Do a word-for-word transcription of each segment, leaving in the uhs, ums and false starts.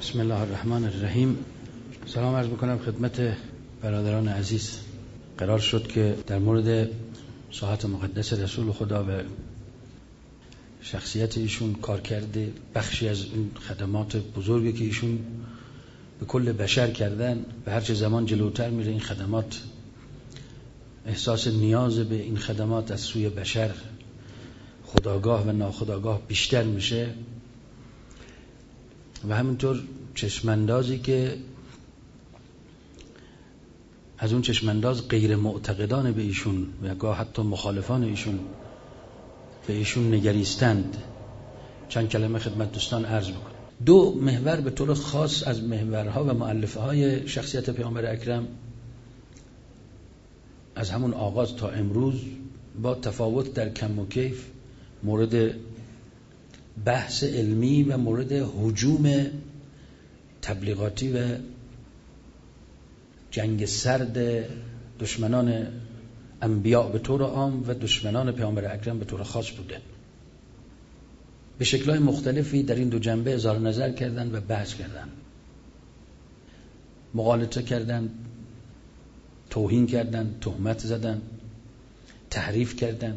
بسم الله الرحمن الرحیم. سلام عرض میکنم خدمت برادران عزیز. قرار شد که در مورد ساحت مقدس رسول خدا و شخصیت ایشون کار کرده، بخشی از این خدمات بزرگی که ایشون به کل بشر کردن و هرچه زمان جلوتر میره این خدمات، احساس نیاز به این خدمات از سوی بشر خودآگاه و ناخودآگاه بیشتر میشه و همینطور چشماندازی که از اون چشمانداز غیر معتقدان به ایشون و گاه حتی مخالفان ایشون به ایشون نگریستند. چند کلمه خدمت دوستان عرض بکنم. دو محور به طور خاص از محورها و مؤلفه های شخصیت پیامبر اکرم از همون آغاز تا امروز با تفاوت در کم و کیف مورد بحث علمی و مورد هجوم تبلیغاتی و جنگ سرد دشمنان انبیاء به طور عام و دشمنان پیامبر اکرم به طور خاص بوده. به شکل‌های مختلفی در این دو جنبه اظهار نظر کردن و بحث کردن، مغالطه کردن، توهین کردن، تهمت زدن، تحریف کردن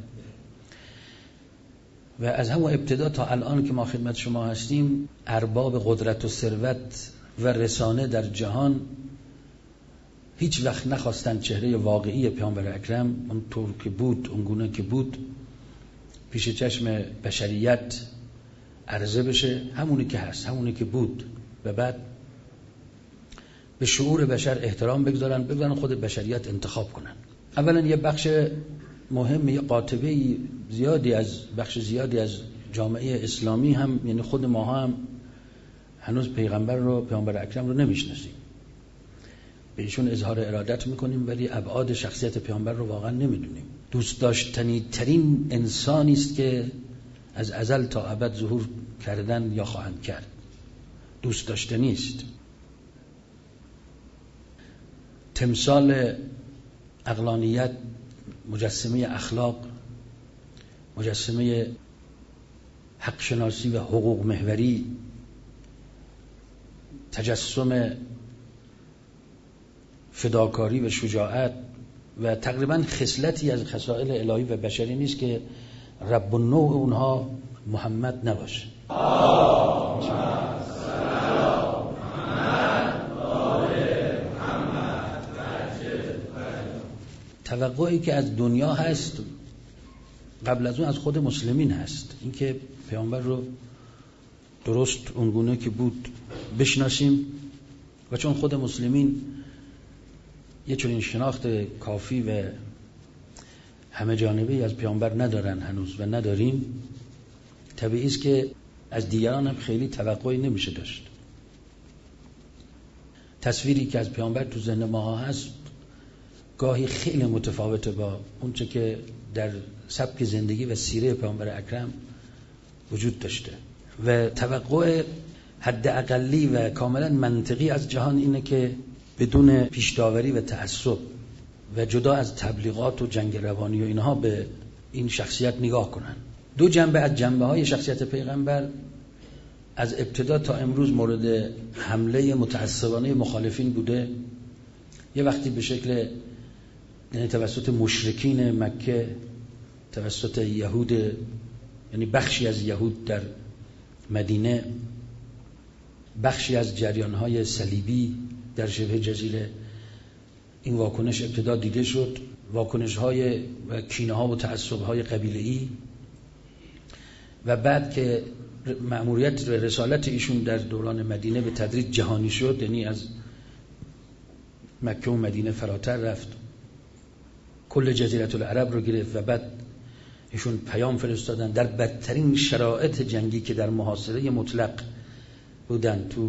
و از همون ابتدا تا الان که ما خدمت شما هستیم ارباب قدرت و ثروت و رسانه در جهان هیچ وقت نخواستن چهره واقعی پیامبر اکرم اون طور که بود، اونگونه که بود پیش چشم بشریت عرضه بشه، همونی که هست، همونی که بود و بعد به شعور بشر احترام بگذارن، بگذارن خود بشریت انتخاب کنن. اولا یه بخش مهم، یه قاطبه زیادی از بخش زیادی از جامعه اسلامی هم، یعنی خود ما هم هنوز پیغمبر رو، پیامبر اکرم رو نمیشناسیم. به ایشون اظهار ارادت میکنیم ولی ابعاد شخصیت پیامبر رو واقعا نمیدونیم. دوست داشتنی ترین انسانی است که از ازل تا ابد ظهور کردن یا خواهند کرد. دوست داشتنی است. تمثال عقلانیت، مجسمه اخلاق، مجسمه حق شناسی و حقوق محوری، تجسم فداکاری و شجاعت و تقریبا خصلتی از خصائل الهی و بشری نیست که رب النوع اونها محمد نباشه. توقعی که از دنیا هست قبل از اون از خود مسلمین هست، اینکه پیامبر رو درست اونگونه که بود بشناسیم و چون خود مسلمین یه چنین شناخت کافی و همه جانبه‌ای از پیامبر ندارن هنوز و نداریم، طبیعی است که از دیگران هم خیلی توقعی نمیشه داشت. تصویری که از پیامبر تو ذهن ما هست گاهی خیلی متفاوته با اونچه که در سبک زندگی و سیره پیامبر اکرم وجود داشته و توقع حد اقلی و کاملا منطقی از جهان اینه که بدون پیش‌داوری و تعصب و جدا از تبلیغات و جنگ روانی و اینها به این شخصیت نگاه کنن. دو جنبه از جنبه های شخصیت پیغمبر از ابتدا تا امروز مورد حمله متعصبانه مخالفین بوده. یه وقتی به شکل، یعنی توسط مشرکین مکه، توسط یهود، یعنی بخشی از یهود در مدینه، بخشی از جریان‌های صلیبی در شبه جزیره، این واکنش ابتدا دیده شد، واکنش‌های و کینه‌ها و تعصب‌های قبیله‌ای و بعد که مأموریت و رسالت ایشون در دوران مدینه به تدریج جهانی شد، یعنی از مکه و مدینه فراتر رفت، کل جزیره العرب رو گرفت و بعد ایشون پیام فرستادن در بدترین شرایط جنگی که در محاصره مطلق بودن، تو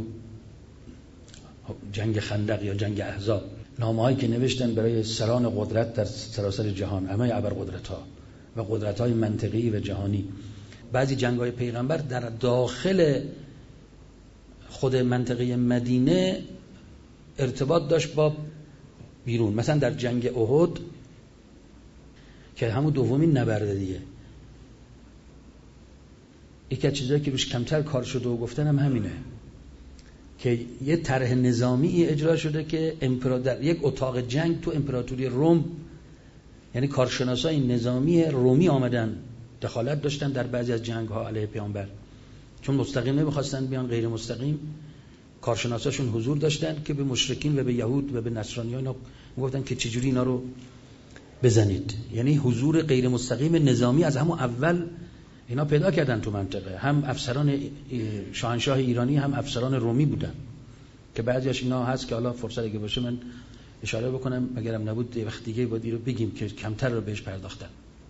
جنگ خندق یا جنگ احزاب، نامه‌هایی که نوشتن برای سران قدرت در سراسر جهان، همه ابرقدرت‌ها و قدرت‌های منطقی و جهانی. بعضی جنگ‌های پیغمبر در داخل خود منطقه مدینه ارتباط داشت با بیرون. مثلا در جنگ احد که همون دومین نبرد دیگه، یکی از چیزایی که روش کمتر کار شده و گفتن هم همینه. که یه طرح نظامی اجرا شده که امپراتور یک اتاق جنگ تو امپراتوری روم، یعنی کارشناسای نظامی رومی آمدن دخالت داشتن در بعضی از جنگ‌ها علیه پیامبر، چون مستقیم نمی‌خواستن بیان، غیر مستقیم کارشناساشون حضور داشتن که به مشرکین و به یهود و به نصرانیان اینا گفتن که چجوری اینا رو بزنید. یعنی حضور غیر مستقیم نظامی از همون اول اینا پیدا کردن تو منطقه. هم افسران شاهنشاه ایرانی هم افسران رومی بودن که بعضیش اینا هست که حالا فرصت اگه باشه من اشاره بکنم، اگرم نبود وقت دیگه باید رو بگیم که کمتر رو بهش پرداختن.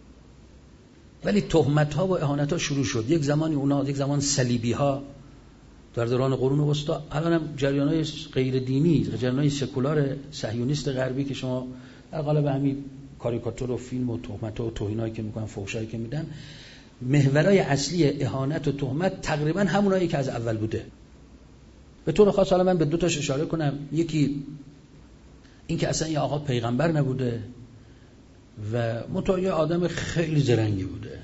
ولی تهمت‌ها و اهانت‌ها شروع شد. یک زمانی اونا، یک زمان صلیبی‌ها در دوران قرون وسطا، الانم جریان‌های غیر دینی، جریان‌های سکولار صهیونیست غربی که شما در قالب همین کاریکاتور و فیلم و تهمت‌ها و توهینایی که می‌کنن، فحشایی که میدن، محورای اصلی اهانت و تهمت تقریبا همونایی که از اول بوده. به طور خاص حالا من به دو تاش اشاره کنم. یکی این که اصلا یه آقا پیغمبر نبوده و متأ آدم خیلی زرنگی بوده،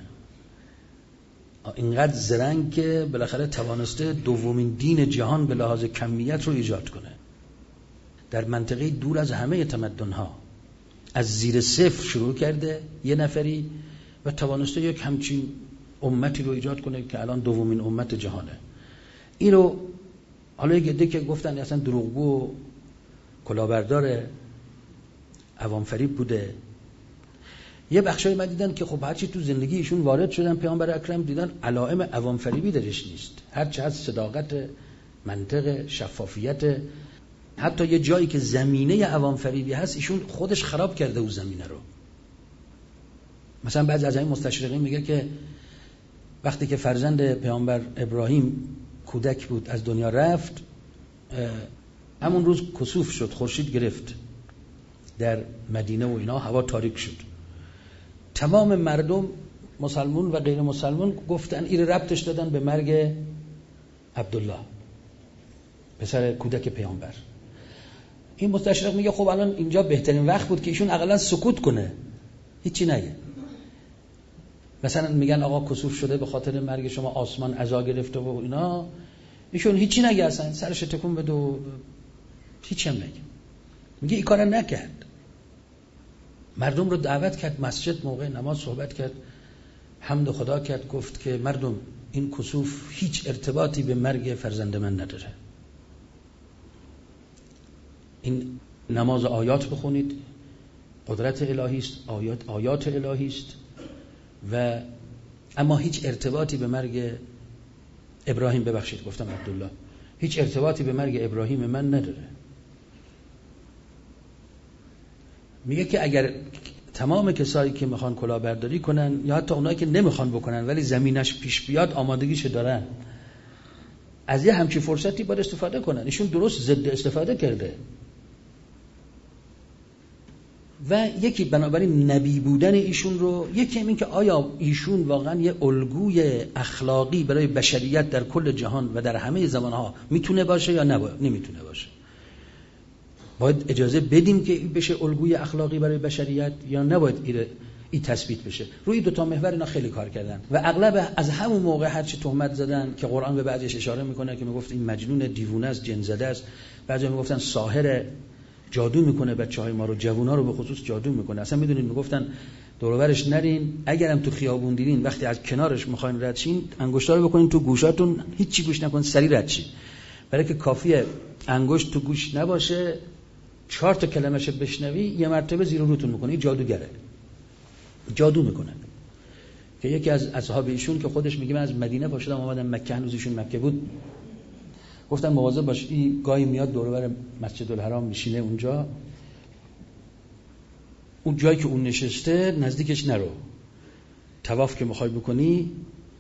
اینقدر زرنگ که بالاخره توانسته دومین دین جهان به لحاظ کمیت رو ایجاد کنه در منطقه دور از همه تمدن‌ها. از زیر صفر شروع کرده یه نفری و توانسته یک همچین امتی رو ایجاد کنه که الان دومین امت جهانه. این رو حالا یک عده که گفتن اصلا دروغگو و کلاهبردار عوام فریب بوده. یه بخشای من دیدن که خب هرچی تو زندگی ایشون وارد شدن پیامبر اکرم دیدن علائم عوام فریبی درش نیست، هرچی از صداقت، منطق، شفافیت، حتی یه جایی که زمینه عوام فریبی هست ایشون خودش خراب کرده اون زمینه رو. مثلا بعضی از این مستشرقین میگه که وقتی که فرزند پیامبر ابراهیم کودک بود از دنیا رفت، همون روز کسوف شد، خورشید گرفت در مدینه و اینا، هوا تاریک شد. تمام مردم مسلمون و غیر مسلمون گفتن این ربطش دادن به مرگ عبدالله پسر کودک پیامبر. این مستشرق میگه خب الان اینجا بهترین وقت بود که ایشون اقلا سکوت کنه، هیچی نگه. مثلا میگن آقا کسوف شده به خاطر مرگ شما، آسمان عزا گرفته و اینا، ایشون هیچی نگه، اصلا سرش تکون بده و هیچی هم نگه. میگه این کارا نکرد، مردم رو دعوت کرد مسجد، موقع نماز صحبت کرد، حمد خدا کرد، گفت که مردم این کسوف هیچ ارتباطی به مرگ فرزند من نداره، این نماز آیات بخونید، قدرت الهی است، آیات آیات الهی است، و اما هیچ ارتباطی به مرگ ابراهیم، ببخشید گفتم عبدالله، هیچ ارتباطی به مرگ ابراهیم من نداره. میگه که اگر تمام کسایی که میخوان کلاهبرداری کنن یا حتی اونایی که نمیخوان بکنن ولی زمینش پیش بیاد آمادگیش دارن، از یه همچین فرصتی باید استفاده کنن. ایشون درست ضد استفاده کرده. و یکی بنابراین نبی بودن ایشون رو، یکی این که آیا ایشون واقعا یه الگوی اخلاقی برای بشریت در کل جهان و در همه زمانها میتونه باشه یا نمیتونه باشه. باید اجازه بدیم که بشه الگوی اخلاقی برای بشریت یا نباید این تثبیت بشه. روی دو تا محور اینا خیلی کار کردن و اغلب از همون موقع هرچی تهمت زدن که قرآن به بعضیش اشاره میکنه که میگفت این مجنون، دیوونه است، جن زده است، بعضی میگفتن ساحر، جادو میکنه، بچهای ما رو، جوونا رو به خصوص جادو میکنه. اصلا میدونید میگفتن دور و برش نرین، اگرم تو خیابون دیدین وقتی از کنارش میخواین رد شین انگشتا رو بکنین تو گوشاتون، هیچی گوش نکنین، سریع رد شین، برای که کافیه انگشت تو گوش نباشه چهار تا کلمه‌ش بشنوی یه مرتبه زیر و روتون میکنه. این جادوگره، جادو میکنه. که یکی از اصحاب ایشون که خودش میگه من از مدینه پا شدم اومدم مکه، هنوز ایشون مکه بود، گفتن مواظب باش، این گاهی میاد دور و بر مسجد الحرام میشینه اونجا، اون جایی که اون نشسته نزدیکش نرو، طواف که میخوای بکنی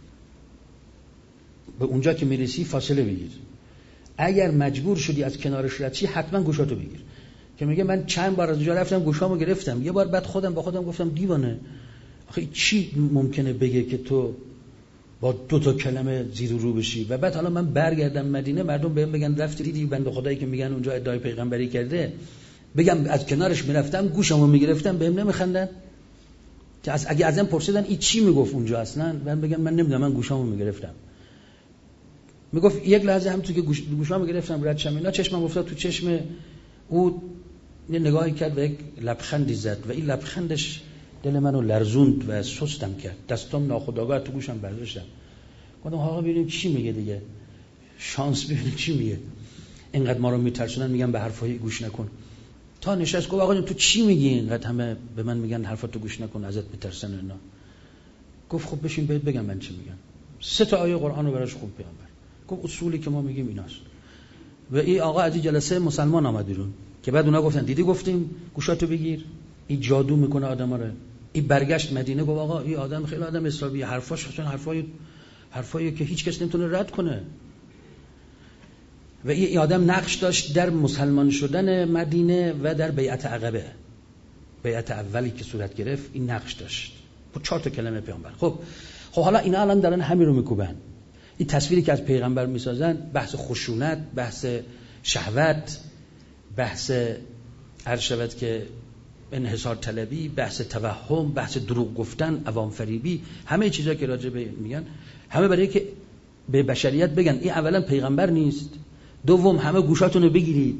به اونجا که میرسی فاصله بگیر، اگر مجبور شدی از کنارش رد شی حتما گوشاتو بگیر. که میگه من چند بار از اونجا رفتم گوشامو گرفتم، یه بار بعد خودم با خودم گفتم دیوانه، آخه چی ممکنه بگه که تو با دو تا کلمه زیر و رو بشی؟ و بعد حالا من برگردم مدینه مردم بهم بگن رفتی دیدی بنده خدایی که میگن اونجا ادعای پیغمبری کرده، بگم از کنارش میرفتم گوشمو میگرفتم، بهم نمیخندن؟ که از اگه ازم پرسیدن این چی میگفت اونجا اصلا، من بگم من نمیدونم، من گوشمو میگرفتم. میگفت یک لحظه هم تو که گوش گوشام گرفتم رد شم اینا، چشمم افتاد تو چشم او، یه نگاهی کرد و یک لبخندی زد و این لبخندش دل منو لرزوند و سستم کرد. دستام ناخودآگاه تو گوشم برداشتم، گفتم آقا ببینیم چی میگه دیگه، شانس ببینیم چی میگه. اینقدر ما رو میترسونن میگن به حرفای گوش نکن. تا نشست گفت آقا تو چی میگی اینقدر همه به من میگن حرفاتو گوش نکن ازت میترسن اینا. گفت خب بشین بهت بگم من چی میگم. سه تا آیه قرآن رو براش خوند پیامبر. گفت اصولی که ما میگیم ایناست. و این آقا از این جلسه مسلمان آمد بیرون که بعد اونا گفتن دیدی گفتیم گوشاتو بگیر، این جادو میکنه آدما رو. این برگشت مدینه گفت آقا این آدم خیلی آدم اسلامی، حرفاش اصلا حرفای حرفایی که هیچ کس نمیتونه رد کنه. و این آدم نقش داشت در مسلمان شدن مدینه و در بیعت عقبه، بیعت اولی که صورت گرفت این نقش داشت با چهار تا کلمه پیامبر. خب خب حالا اینا الان دارن همین رو میکوبن. این تصویری که از پیغمبر میسازن بحث خشونت، بحث شهوت، بحث ارشوت که انحصار طلبی، بحث توهم، بحث دروغ گفتن، عوام فریبی، همه چیزا که راجع به میگن، همه برای که به بشریت بگن این اولا پیغمبر نیست، دوم همه گوشاتونو بگیرید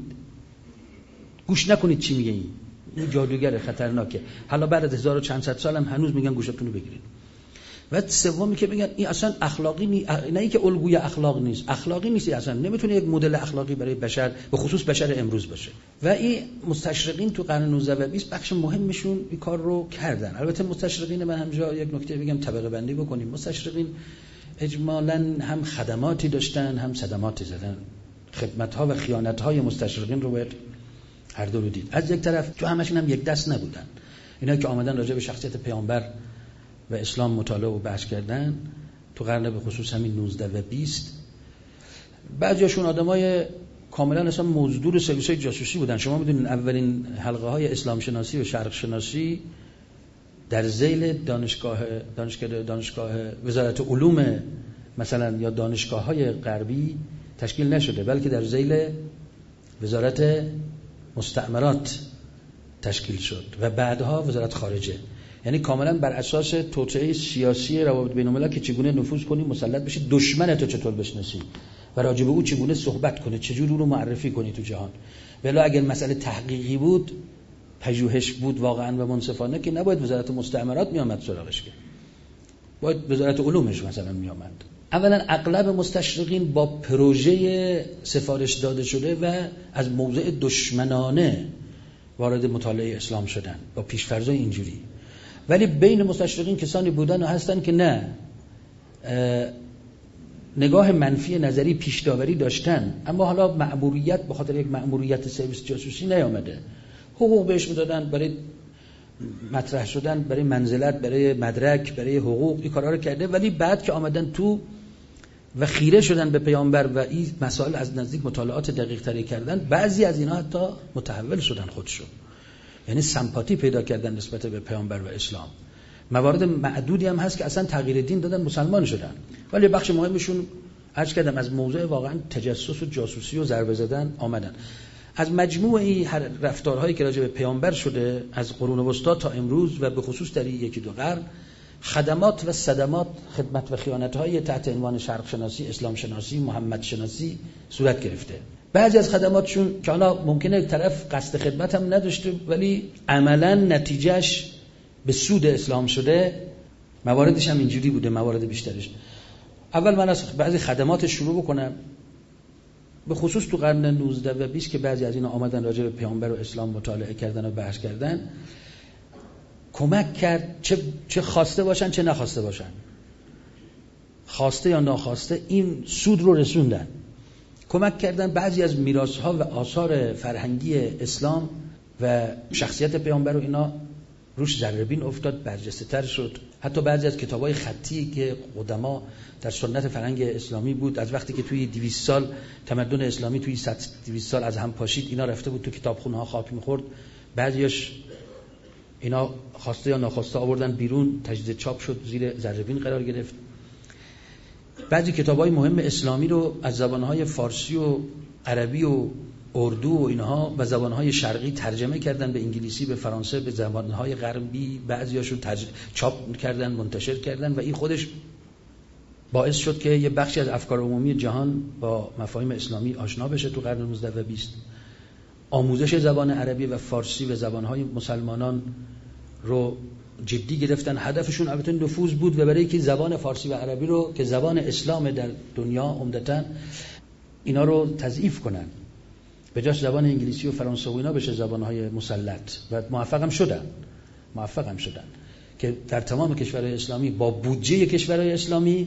گوش نکنید چی میگه، این این جادوگر خطرناکه. حالا بعد از هزار و چند صد سال هم هنوز میگن گوشاتونو بگیرید. و سومی که میگن این اصلا اخلاقی نی... نه اینکه الگوی اخلاق نیست، اخلاقی نیست، اصلا نمیتونه یک مدل اخلاقی برای بشر به خصوص بشر امروز باشه. و این مستشرقین تو قرن نوزدهم و بیست بخش مهمشون این کار رو کردن. البته مستشرقین من همجا یک نکته بگم طبقه بندی بکنیم. مستشرقین اجمالاً هم خدماتی داشتن هم صدماتی زدن. خدمت‌ها و خیانت‌های مستشرقین رو باید هر دو رو دید. از یک طرف تو همشون هم یک دست نبودن. اینا که آمدن راجع به شخصیت پیامبر و اسلام مطالعه و بحث کردن تو قرن به خصوص همین نوزدهم و بیست، بعضیاشون آدمای کاملا اصلا مزدور سرویس‌های جاسوسی بودن. شما میدونین اولین حلقه‌های اسلام شناسی و شرق شناسی در ذیل دانشگاه دانشگاه دانشگاه وزارت علوم مثلا یا دانشگاه‌های غربی تشکیل نشده، بلکه در ذیل وزارت مستعمرات تشکیل شد و بعدها وزارت خارجه. یعنی کاملا بر اساس توطئه سیاسی روابط بین الملل که چگونه نفوذ کنی، مسلط بشی، دشمنتو چطور بشناسی و راجع به او چگونه صحبت کنی، چجور او رو معرفی کنی تو جهان. ولی اگر مسئله تحقیقی بود، پژوهش بود واقعا و منصفانه، که نباید وزارت مستعمرات می آمد سراغش، که باید وزارت علومش مثلا می آمد. اولا اغلب مستشرقین با پروژه سفارش داده شده و از موضع دشمنانه وارد مطالعه اسلام شدن با پیش‌فرضای اینجوری. ولی بین مستشرقین کسانی بودن و هستن که نه نگاه منفی نظری پیش داوری داشتن، اما حالا مأموریت به خاطر یک مأموریت سرویس جاسوسی نیامده، حقوق بهش میدادن برای مطرح شدن، برای منزلت، برای مدرک، برای حقوق، این کارا رو کرده. ولی بعد که آمدن تو و خیره شدن به پیامبر و این مسائل از نزدیک مطالعات دقیق تری کردن، بعضی از اینا حتی متحول شدن خودشون، یعنی سمپاتی پیدا کردن نسبت به پیامبر و اسلام. موارد معدودی هم هست که اصلا تغییر دین دادن، مسلمان شدن. ولی بخش مهمشون عرض کردم از موضوع واقعا تجسس و جاسوسی و ضربه زدن آمدن. از مجموع این رفتارهایی که راجع به پیامبر شده از قرون وسطا تا امروز و به خصوص در یکی دو قرن، خدمات و صدمات، خدمت و خیانت‌های تحت عنوان شرق شناسی، اسلام شناسی، محمد شناسی صورت گرفته. بعضی از خدماتشون که حالا ممکنه طرف قصد خدمت هم نداشته ولی عملاً نتیجهش به سود اسلام شده، مواردش هم اینجوری بوده، موارد بیشترش. اول من از بعضی خدمات شروع بکنم، به خصوص تو قرن نوزدهم و بیست که بعضی از اینا آمدن راجع به پیامبر و اسلام مطالعه کردن و بحث کردن، کمک کرد چه چه خواسته باشن چه نخواسته باشن، خواسته یا ناخواسته این سود رو رسوندن. کمک کردن بعضی از میراث‌ها و آثار فرهنگی اسلام و شخصیت پیامبر و اینا روش ذره‌بین افتاد، برجسته‌تر شد. حتی بعضی از کتاب‌های خطی که قدما در سنت فرهنگ اسلامی بود، از وقتی که توی دویست سال تمدن اسلامی توی صد دویست سال از هم پاشید، اینا رفته بود تو کتابخونه‌ها خاک می‌خورد، بعضیاش اینا خواسته یا ناخواسته آوردن بیرون، تجدید چاپ شد، زیر ذره‌بین قرار گرفت. بعضی کتاب‌های مهم اسلامی رو از زبان‌های فارسی و عربی و اردو و اینها و زبان‌های شرقی ترجمه کردن به انگلیسی، به فرانسه، به زبان‌های غربی، بعضیاشون ترج... چاپ کردن، منتشر کردن و این خودش باعث شد که یه بخشی از افکار عمومی جهان با مفاهیم اسلامی آشنا بشه تو قرن نوزدهم و بیست. آموزش زبان عربی و فارسی و زبانهای مسلمانان رو جدی گرفتن. هدفشون البته نفوذ بود و برای که زبان فارسی و عربی رو که زبان اسلام در دنیا عمدتاً اینا رو تضعیف کنن، به جاش زبان انگلیسی و فرانسه و اینا بشه زبانهای مسلط، و موفق هم شدن موفق هم شدن که در تمام کشورهای اسلامی با بودجه کشورهای اسلامی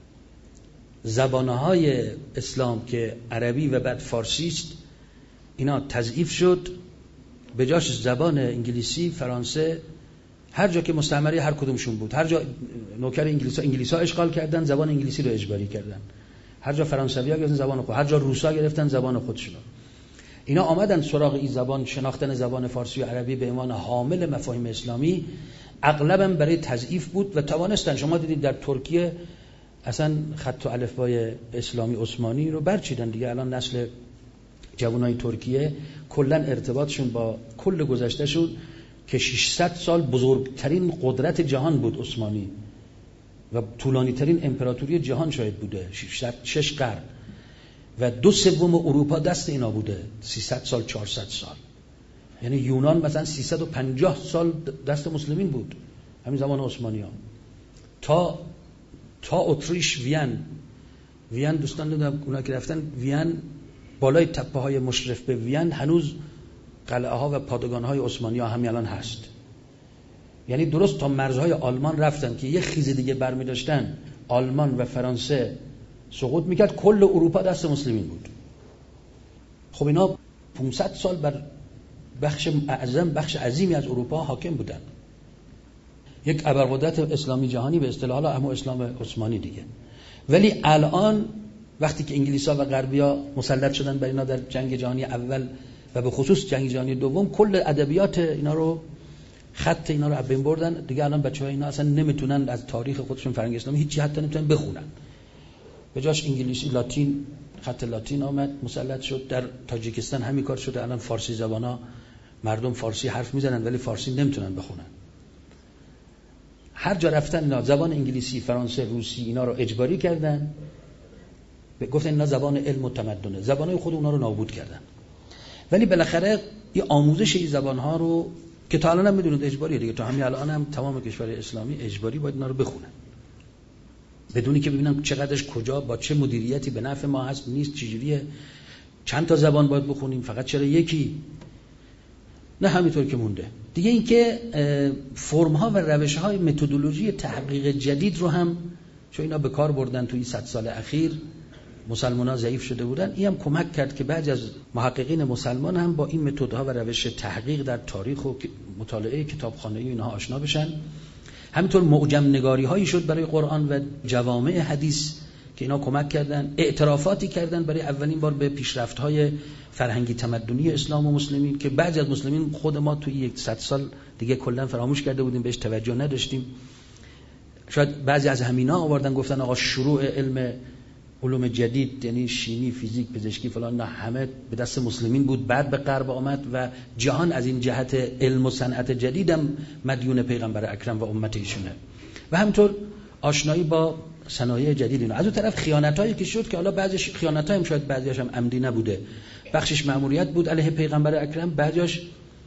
زبانهای اسلام که عربی و بعد فارسی است اینا تضعیف شد، به جاش زبان انگلیسی، فرانسه، هر جا که مستعمره هر کدومشون بود، هر جا نوکر انگلیسا انگلیسا اشغال کردن زبان انگلیسی رو اجباری کردن، هر جا فرانسوی‌ها گرفتن زبان خود، هر جا روسا گرفتن زبان خودشون. اینا آمدن سراغ این زبان، شناختن زبان فارسی و عربی به عنوان حامل مفاهیم اسلامی، اغلبا برای تضعیف بود و توانستن. شما دیدید در ترکیه اصلا خط و الفبای اسلامی عثمانی رو برچیدن دیگه. الان نسل جوانای ترکیه کلا ارتباطشون با کل گذشتهشون که ششصد سال بزرگترین قدرت جهان بود عثمانی و طولانی ترین امپراتوری جهان شاید بوده، ششصد شش قرن، و دو سوم اروپا دست اینا بوده، سیصد سال چهارصد سال. یعنی یونان مثلا سیصد و پنجاه سال دست مسلمین بود همین زمان عثمانی ها، تا تا اتریش، وین وین دوستان دیدم اونا که رفتن وین، بالای تپه های مشرف به وین هنوز قلعه ها و پادگان های عثمانی ها همین الان هست. یعنی درست تا مرزهای آلمان رفتن که یه خیز دیگه برمی داشتن آلمان و فرانسه سقوط میکرد، کل اروپا دست مسلمین بود. خب اینا پانصد سال بر بخش اعظم، بخش عظیمی از اروپا حاکم بودن. یک ابرقدرت اسلامی جهانی به اصطلاح اما اسلام عثمانی دیگه. ولی الان وقتی که انگلیسا و غربیا مسلط شدن بر اینا در جنگ جهانی اول و به خصوص جنگ جهانی دوم، کل ادبیات اینا رو، خط اینا رو از بین بردن دیگه. الان بچه‌ها اینا اصلا نمیتونن از تاریخ خودشون فرهنگ اسلامی هیچی حتی نمیتونن بخونن. به جاش انگلیسی، لاتین، خط لاتین آمد مسلط شد. در تاجیکستان همین کار شده. الان فارسی زبانا مردم فارسی حرف میزنن ولی فارسی نمیتونن بخونن. هر جا رفتن اینا زبان انگلیسی، فرانسه، روسی اینا رو اجباری کردن، گفتن اینا زبان علم و تمدنه، زبانای خود اونا رو نابود کردن. ولی بالاخره این آموزش این زبانها رو که تا الان هم میدونید اجباریه دیگه، تا همین الان هم تمام کشور اسلامی اجباری باید اینا رو بخونن، بدونی که ببینم چقدرش کجا با چه مدیریتی به نفع ما هست نیست، چجوریه، چند تا زبان باید بخونیم، فقط چرا یکی، نه همینطور که مونده دیگه. این که فرم ها و روش های متدولوژی تحقیق جدید رو هم چون اینا به کار بردن توی صد سال اخیر، مسلمان ها ضعیف شده بودن، این هم کمک کرد که بعضی از محققین مسلمان هم با این متدها و روش تحقیق در تاریخ و مطالعه کتابخانه‌ای اینها آشنا بشن. همینطور معجم نگاری هایی شد برای قرآن و جوامع حدیث که اینا کمک کردن، اعترافاتی کردن برای اولین بار به پیشرفت های فرهنگی تمدنی اسلام و مسلمین که بعضی از مسلمین خود ما توی یک صد سال دیگه کلا فراموش کرده بودیم، بهش توجه نداشتیم. شاید بعضی از همینا آوردن گفتن آقا شروع علم علوم جدید یعنی شیمی، فیزیک، پزشکی فلان، نه همه به دست مسلمین بود، بعد به غرب آمد و جهان از این جهت علم و صنعت جدیدم مدیون پیغمبر اکرم و امت ایشونه. و همینطور آشنایی با صنایع جدید اینا. از اون طرف خیانتایی که شد که حالا بعضیش خیانت‌ها هم شاید بعضیش هم عمدی نبوده، بخشش مأموریت بود علیه پیغمبر اکرم، بعضیش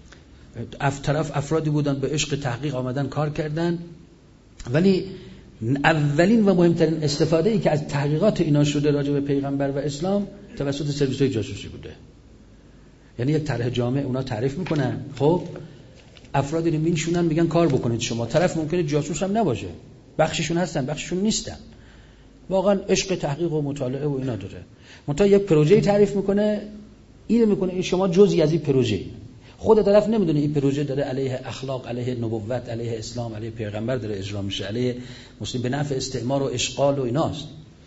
اف طرف افرادی بودن به عشق تحقیق آمدن کار کردن. ولی اولین و مهمترین استفاده ای که از تحقیقات اینا شده راجع به پیغمبر و اسلام توسط سرویس‌های جاسوسی بوده. یعنی یک طرح جامع اونا تعریف میکنن، خب افرادی رو مینشونن میگن کار بکنید شما، طرف ممکنه جاسوس هم نباشه، بخششون هستن بخششون نیستن، واقعا عشق تحقیق و مطالعه و اینا داره، منتها یک پروژه تعریف میکنه، اینو میکنه این شما جزئی از این پروژه، خود طرف نمیدونه این پروژه داره علیه اخلاق، علیه نبوت، علیه اسلام، علیه پیغمبر داره اجرا میشه، علیه مسلم، به نفع استعمار و اشغال و ایناست.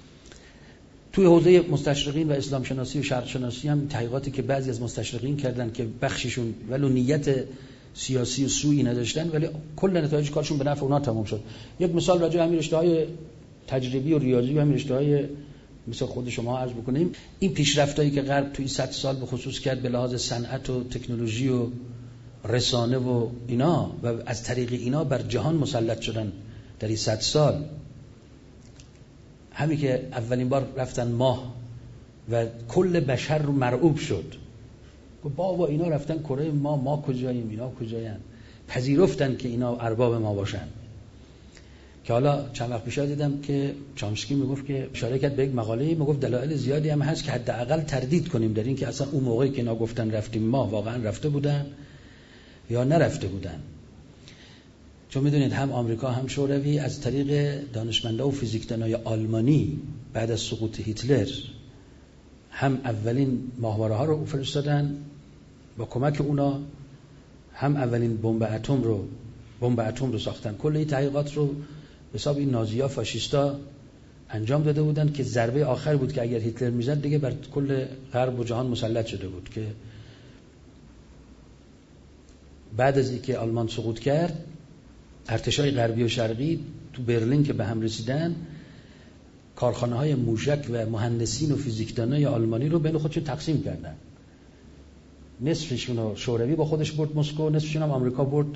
توی حوزه مستشرقین و اسلام شناسی و شرق شناسی هم تحقیقاتی که بعضی از مستشرقین کردن که بخششون ولو نیت سیاسی و سویی نداشتن ولی کل نتایج کارشون به نفع اونا تمام شد. یک مثال راجع به همین رشته‌های تجربی و ریاضی و همین رشته‌های مثل خود شما عرض بکنیم، این پیشرفتایی که غرب توی صد سال به خصوص کرد به لحاظ صنعت و تکنولوژی و رسانه و اینا و از طریق اینا بر جهان مسلط شدن در این صد سال، همین که اولین بار رفتن ماه و کل بشر رو مرعوب شد، بابا اینا رفتن کره ما، ما کجاییم، اینا کجاییم؟ پذیرفتن که اینا ارباب ما باشن. که حالا چند وقت پیش دیدم که چامسکی میگفت که اشاره کرد به یک مقاله‌ای، میگفت دلایل زیادی هم هست که حداقل تردید کنیم در این که اصلا اون موقعی که اینا گفتن رفتیم ما واقعا رفته بودن یا نرفته بودن. چون میدونید هم آمریکا هم شوروی از طریق دانشمندا و فیزیکدانای آلمانی بعد از سقوط هیتلر هم اولین ماهواره ها رو فرستادن با کمک اونا، هم اولین بمب اتم رو بمب اتم رو ساختن. کل این تحقیقات رو به حساب این نازی‌ها فاشیستا انجام داده بودن که ضربه آخر بود که اگر هیتلر میزد دیگه بر کل غرب و جهان مسلط شده بود. که بعد از اینکه آلمان سقوط کرد، ارتشای غربی و شرقی تو برلین که به هم رسیدن، کارخانه‌های موشک و مهندسین و فیزیکدانای آلمانی رو بین خودشون تقسیم کردن. نصفشون رو شوروی با خودش برد مسکو، نصفشون هم آمریکا برد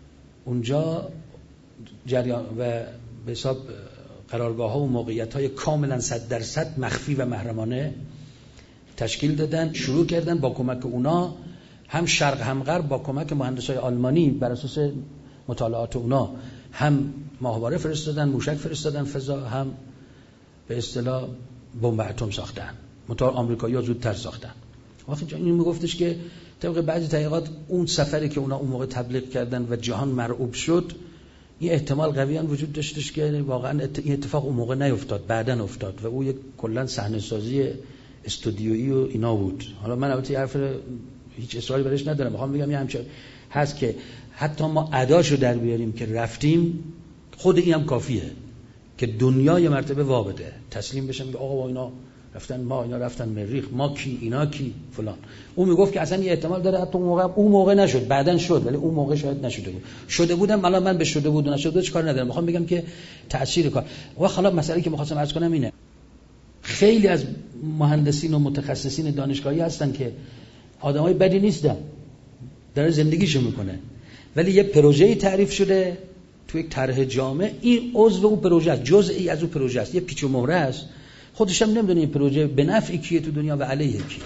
اونجا جریان و به حساب قرارگاه‌ها و موقعیت‌های کاملا صد درصد مخفی و محرمانه تشکیل دادن. شروع کردن با کمک اونا، هم شرق هم غرب، با کمک مهندسای آلمانی بر اساس مطالعات اونا هم ماهواره فرستادن، موشک فرستادن فضا، هم به اصطلاح بمب اتم ساختن. منتها آمریکایی‌ها زودتر ساختن. وقتی این میگفتش که طبق بعضی تحقیقات اون سفری که اونا اون موقع تبلیغ کردن و جهان مرعوب شد، این احتمال قویان وجود داشتش که واقعا این اتفاق اون موقع نیفتاد، بعداً افتاد و او یک کلاً صحنه‌سازی استودیویی و اینا بود. حالا من البته حرف هیچ اصراری برش ندارم، میخوام بگم یه همچین هست که حتی ما اداشو در بیاریم که رفتیم، خود این هم کافیه که دنیا یه مرتبه وا بده، تسلیم بشن که آقا اینا رفتن ما، اینا رفتن مریخ، ما کی، اینا کی، فلان. اون میگفت که اصلا یه احتمال داره حتی اون موقع اون موقع نشد، بعدن شد، ولی اون موقع شاید نشده بود. شده بودم، الان من به شده بود و نشده چه کار ندارم، میخوام بگم که تأثیر کار. و حالا مسئله که میخواستم عرض کنم اینه، خیلی از مهندسین و متخصصین دانشگاهی هستن که آدمای بدی نیستن، داره زندگیشو میکنه، ولی یه پروژه‌ای تعریف شده تو یک طرح جامع، این عضو اون پروژه است، جزئی از اون پروژه است، یه پیچ و مهره است، خودش هم نمیدونه این پروژه به نفع کیه تو دنیا و علیه کیه.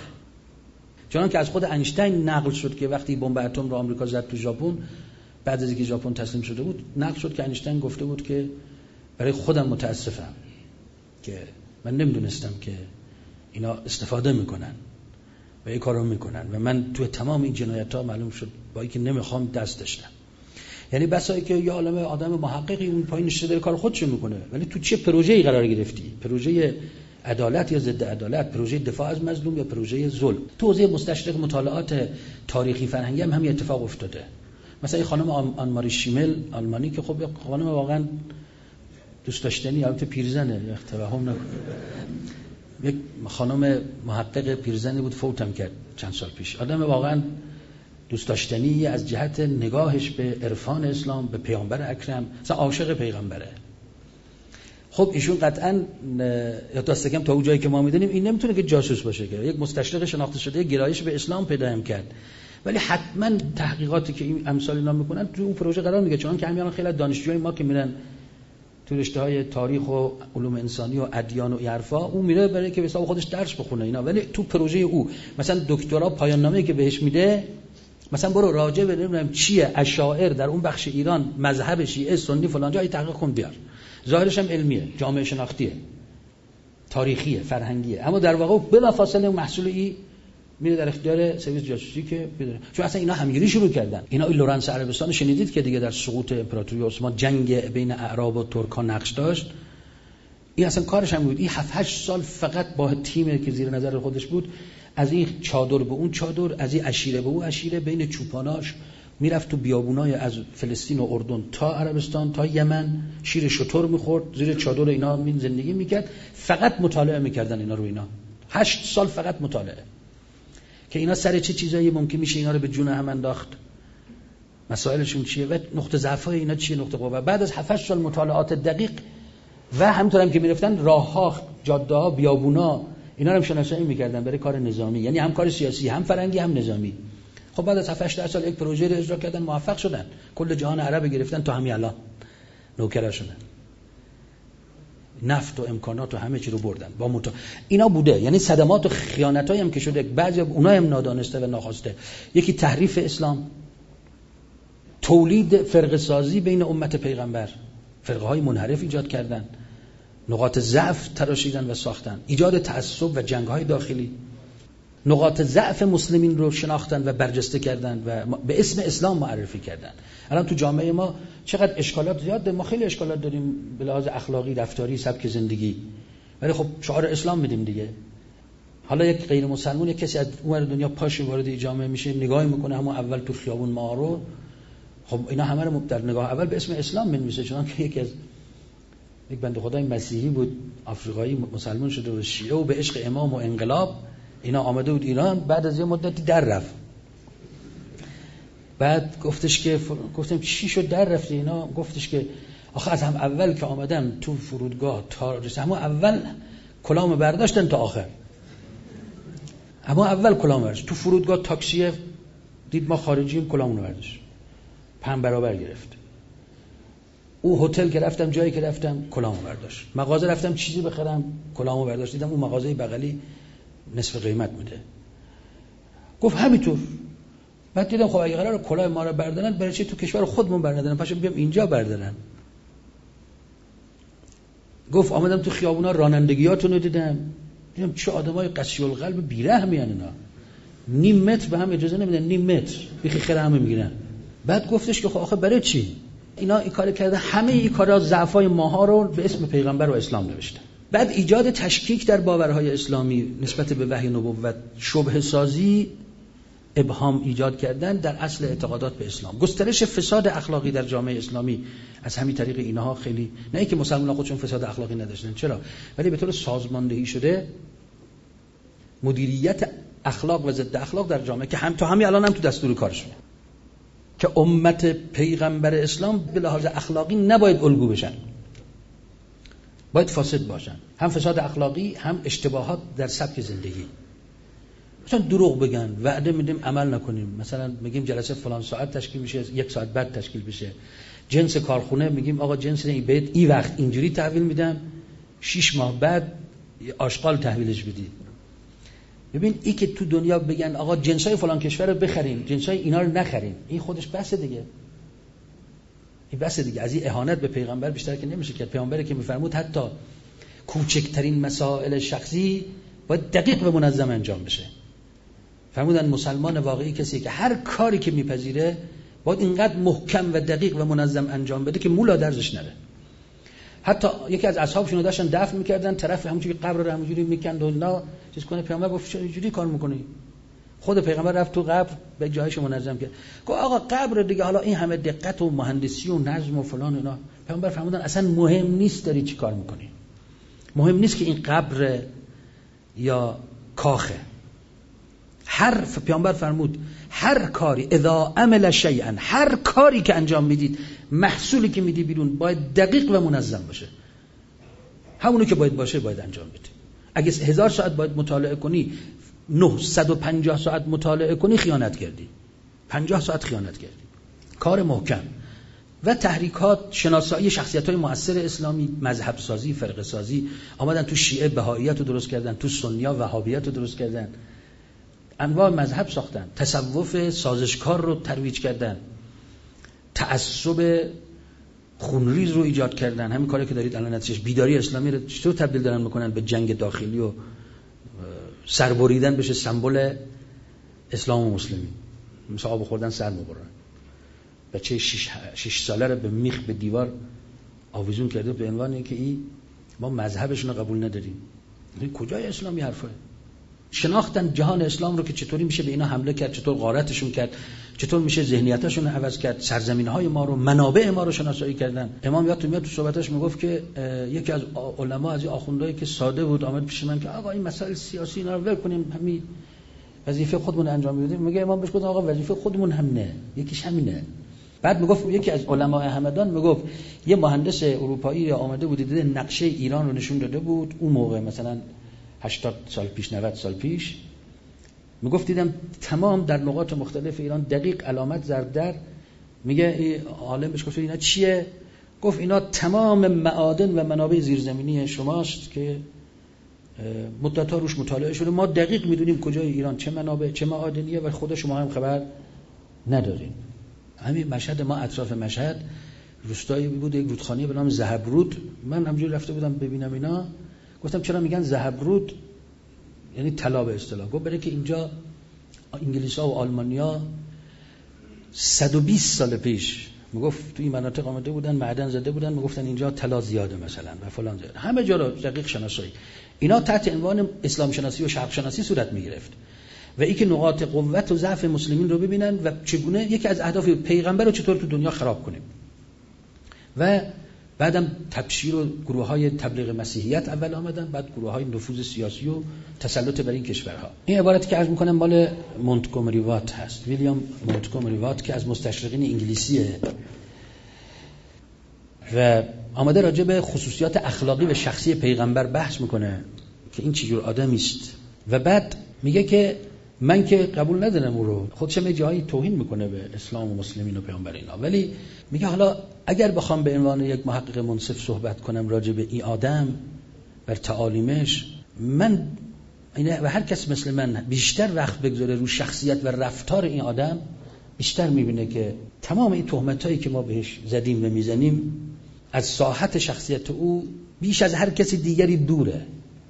چون که از خود اینشتین نقل شد که وقتی بمب اتم رو آمریکا زد تو ژاپن، بعد از اینکه ژاپن تسلیم شده بود، نقل شد که اینشتین گفته بود که برای خودم متاسفم که من نمیدونستم که اینا استفاده میکنن و این کارو میکنن و من تو تمام این جنایت‌ها معلوم شد با اینکه نمیخوام دست داشتم. یعنی بسایی که یه عالمه آدم محققی اون پایین نشسته داره کار خودشو میکنه، ولی تو چه پروژه‌ای قرار گرفتی؟ پروژه عدالت یا ضد عدالت، پروژه دفاع از مظلوم یا پروژه ظلم؟ تو حوزه مستشرق مطالعات تاریخی فرهنگی هم همین اتفاق افتاده. مثلا این خانم آن ماری شیمل آلمانی که خب خانم واقعا دوست داشتنی، البته پیرزنه، توهم نکن، یک خانم محقق پیرزنی بود، فوتم کرد چند سال پیش. آدم واقعا دوست داشتنی از جهت نگاهش به عرفان اسلام، به پیامبر اکرم، مثلا عاشق پیغمبره. خب ایشون قطعاً یا داستکم تا اون جایی که ما میدونیم این نمیتونه که جاسوس باشه، که یک مستشرق شناخته شده گرایش به اسلام پیدا هم کرد، ولی حتما تحقیقاتی که این امثال اینا میکنن تو اون پروژه قرار میگیره. چون که همیان خیلی دانشجوی ما که میرن تو رشته‌های تاریخ و علوم انسانی و ادیان و عرفا، اون میره برای که به حساب خودش درس بخونه اینا، ولی تو پروژه او مثلا دکترا پایان نامه‌ای که بهش میده، مثلا برو راجع به نمیدونم چیه اشاعر در اون بخش ایران، مذهب شیعه سنی فلان جایی تحقیق کن بیار. ظاهرش هم علمیه، جامعه شناختیه، تاریخیه، فرهنگیه، اما در واقع بلافاصله محصولی میره در اختیار سرویس جاسوسی که بدونه. چون اصلا اینا همگیری شروع کردن. اینا این لورنس عربستان شنیدید که دیگه در سقوط امپراتوری عثمان جنگ بین اعراب و ترکان نقش داشت. این اصلا کارش هم بود. این هفت هشت سال فقط با تیمی که زیر نظر خودش بود، از این چادر به اون چادر، از این عشیره به اون عشیره، بین چوپاناش میرفت تو بیابونای از فلسطین و اردن تا عربستان تا یمن، شیر شتر میخورد، زیر چادر اینا می زندگی میکرد، فقط مطالعه میکردن اینا رو. اینا هشت سال فقط مطالعه، که اینا سر چه چیزایی ممکن میشه اینا رو به جون هم انداخت، مسائلشون چیه و نقطه ضعف‌های اینا چیه، نقطه قوت. بعد از هفت سال مطالعات دقیق و همینطور هم که میرفتن راه‌ها، جاده‌ها، بیابونا، اینا رو هم شناسایی میکردن برای کار نظامی، یعنی هم کار سیاسی، هم فرهنگی، هم نظامی. خب بعد از هفت هشت سال یک پروژه رو اجرا کردن، موفق شدن، کل جهان عرب گرفتن تا همین الان نوکرا شدن. نفت و امکانات و همه چی رو بردن با متا... اینا بوده. یعنی صدمات و خیانتایی هم که شده، بعضی اونها هم نادانسته و ناخواسته. یکی تحریف اسلام، تولید فرقه سازی بین امت پیغمبر، فرقه های منحرف ایجاد کردن، نقاط ضعف تراشیدن و ساختن، ایجاد تعصب و جنگ های داخلی، نقاط ضعف مسلمین رو شناختن و برجسته کردن و به اسم اسلام معرفی کردن. الان تو جامعه ما چقدر اشکالات زیاد داریم، ما خیلی اشکالات داریم به لحاظ اخلاقی، رفتاری، سبک زندگی، ولی خب شعار اسلام میدیم دیگه. حالا یک غیر مسلمان، یک کسی از اون دنیا پاش وارد جامعه میشه، نگاهی میکنه همون اول تو خیابون ما رو، خب اینا همه رو در نگاه اول به اسم اسلام می‌نویسه. چون که یکی از یک بنده خدای مسیحی بود، آفریقایی، مسلمان شده و شیعه و به عشق امام و انقلاب اینا آمده بود ایران، بعد از یه مدتی در رفت. بعد گفتش که فر... گفتم چی شد در رفتی؟ اینا گفتش که آخه از هم اول که آمدم تو فرودگاه تا رسیدم اول کلامو برداشتن تا آخر. اما اول کلامو برداشت. تو فرودگاه تاکسی دید ما خارجیم، کلامونو برداشت. پنج برابر گرفت. او هتل که رفتم، جایی که رفتم، کلامو برداشت. مغازه رفتم چیزی بخرم، کلامو برداشت. دیدم اون مغازه بغلی نصف قیمت میده. گفت همینطور. بعد دیدم خب اگه قراره کلاه ما رو بردارن، برای چی تو کشور خودمون بردارن؟ پاشو بیام اینجا بردارن. گفت آمدم تو خیابونا رانندگیاتونو دیدم، دیدم چه آدمای قسی القلب بی‌رحمین اینا. نیم متر به هم اجازه نمیدن، نیم متر بیخی خیره همه میگیرن. بعد گفتش که خب آخه برای چی اینا این کارو کردن؟ همه این کارا ضعفای ماها رو به اسم پیغمبر و اسلام نوشتن. بعد ایجاد تشکیک در باورهای اسلامی نسبت به وحی نبوت، شبهه سازی، ابهام ایجاد کردن در اصل اعتقادات به اسلام، گسترش فساد اخلاقی در جامعه اسلامی از همین طریق اینها. خیلی نه اینکه مسلمان‌ها خودشون فساد اخلاقی نداشتن، چرا، ولی به طور سازماندهی شده مدیریت اخلاق و ضد اخلاق در جامعه که هم تا همین الان هم تو دستور کارشونه که امت پیغمبر اسلام به لحاظ اخلاقی نباید الگو بشن، باید فاسد باشن، هم فساد اخلاقی هم اشتباهات در سبک زندگی. مثلا دروغ بگن، وعده میدیم عمل نکنیم، مثلا میگیم جلسه فلان ساعت تشکیل میشه، یک ساعت بعد تشکیل بشه. جنس کارخونه میگیم آقا جنس این بیت این وقت اینجوری تحویل میدم، شش ماه بعد آشغال تحویلش بدی. ببین این که تو دنیا بگن آقا جنسای فلان کشور رو بخریم، جنسای اینا رو نخریم، این خودش بحث دیگه. این بحث دیگه. از این اهانت به پیغمبر بیشتر که نمیشه کرد. پیغمبر که میفرمود حتی کوچکترین مسائل شخصی باید دقیق و منظم انجام بشه. فرمودن مسلمان واقعی کسی که هر کاری که میپذیره باید اینقدر محکم و دقیق و منظم انجام بده که مولا درزش نره. حتی یکی از اصحابشون داشتن دفن میکردن، طرف همونجوری قبر رو همونجوری میکند و اینا چیز کنه. پیامبر گفت چه اینجوری کار میکنی؟ خود پیغمبر رفت تو قبر به جایش منظم کرد. گفت آقا قبر دیگه، حالا این همه دقت و مهندسی و نظم و فلان اینا. پیامبر فرمودن اصلا مهم نیست داری چی کار میکنی، مهم نیست که این قبر یا کاخه. هر پیامبر فرمود هر کاری اذا عمل شیئا، هر کاری که انجام میدید، محصولی که میدی بیرون باید دقیق و منظم باشه. همونی که باید باشه باید انجام بدی. اگه هزار ساعت باید مطالعه کنی، نهصد و پنجاه ساعت مطالعه کنی، خیانت کردی. پنجاه ساعت خیانت کردی. کار محکم. و تحریکات، شناسایی شخصیت‌های مؤثر اسلامی، مذهب سازی، فرقه سازی. آمدن تو شیعه بهائیت رو درست کردن، تو سنیا وهابیت رو درست کردن، انواع مذهب ساختن، تصوف سازشکار رو ترویج کردن، تعصب خونریز رو ایجاد کردن. همین کاری که دارید الان نتیجهش بیداری اسلامی رو چطور تبدیل دارن میکنن به جنگ داخلی و سربریدن بشه سمبل اسلام و مسلمین. مثل آب خوردن سر میبرن. بچه شش, شش ساله رو به میخ به دیوار آویزون کرده به عنوان اینکه این ما مذهبشون رو قبول نداریم. این کجای اسلامی حرفه؟ شناختن جهان اسلام رو که چطوری میشه به اینا حمله کرد، چطور غارتشون کرد، چطور میشه ذهنیتشون رو عوض کرد، سرزمین‌های ما رو، منابع ما رو شناسایی کردن. امام یادتون میاد تو صحبتاش میگفت که یکی از علما، از این آخوندایی که ساده بود، آمد پیش من که آقا این مسائل سیاسی اینا رو ول کنیم، همین وظیفه خودمون انجام میدیم. میگه امام بهش گفت آقا وظیفه خودمون هم نه، یکیش همینه. بعد میگفت یکی از علمای همدان میگفت یه مهندس اروپایی آمده بود دیده نقشه ایران رو نشون داده بود، اون موقع مثلا هشتاد سال پیش، نود سال پیش، میگفت دیدم تمام در نقاط مختلف ایران دقیق علامت زرد در. میگه عالم بهش گفت اینا چیه؟ گفت اینا تمام معادن و منابع زیرزمینی شماست که مدت‌ها روش مطالعه شده، ما دقیق میدونیم کجای ایران چه منابع چه معادنیه و خود شما هم خبر ندارین. همین مشهد، ما اطراف مشهد روستایی بود یک رودخانه به نام ذهبرود، من همونجوری رفته بودم ببینم اینا، گفتم چرا میگن ذهبرود؟ یعنی طلا به اصطلاح. گفت برای که اینجا انگلیس‌ها و آلمانیا صد و بیست سال پیش میگفت توی مناطق آمده بودن معدن زده بودن، میگفتن اینجا طلا زیاده مثلا و فلان زیاده، همه جا رو دقیق شناسایی. اینا تحت عنوان اسلام شناسی و شرق شناسی صورت میگرفت و این که نقاط قوت و ضعف مسلمین رو ببینن و چگونه یکی از اهداف پیغمبر رو چطور تو دنیا خراب کنیم. و بعدم تبشیر و گروه‌های تبلیغ مسیحیت اول آمدن، بعد گروه‌های نفوذ سیاسی و تسلط بر این کشورها. این عبارتی که عرض می‌کنم مال مونتگومری وات هست، ویلیام مونتگومری وات که از مستشرقین انگلیسیه و آمده راجع به خصوصیات اخلاقی و شخصی پیغمبر بحث میکنه که این چجور آدمی است و بعد میگه که من که قبول ندارم او رو، خودش هم جایی توهین میکنه به اسلام و مسلمین و پیامبر اینا، ولی میگه حالا اگر بخوام به عنوان یک محقق منصف صحبت کنم راجع به این آدم بر تعالیمش، من و هر کس مثل من بیشتر وقت بگذاره رو شخصیت و رفتار این آدم، بیشتر میبینه که تمام این تهمتایی که ما بهش زدیم و میزنیم از ساحت شخصیت او بیش از هر کسی دیگری دوره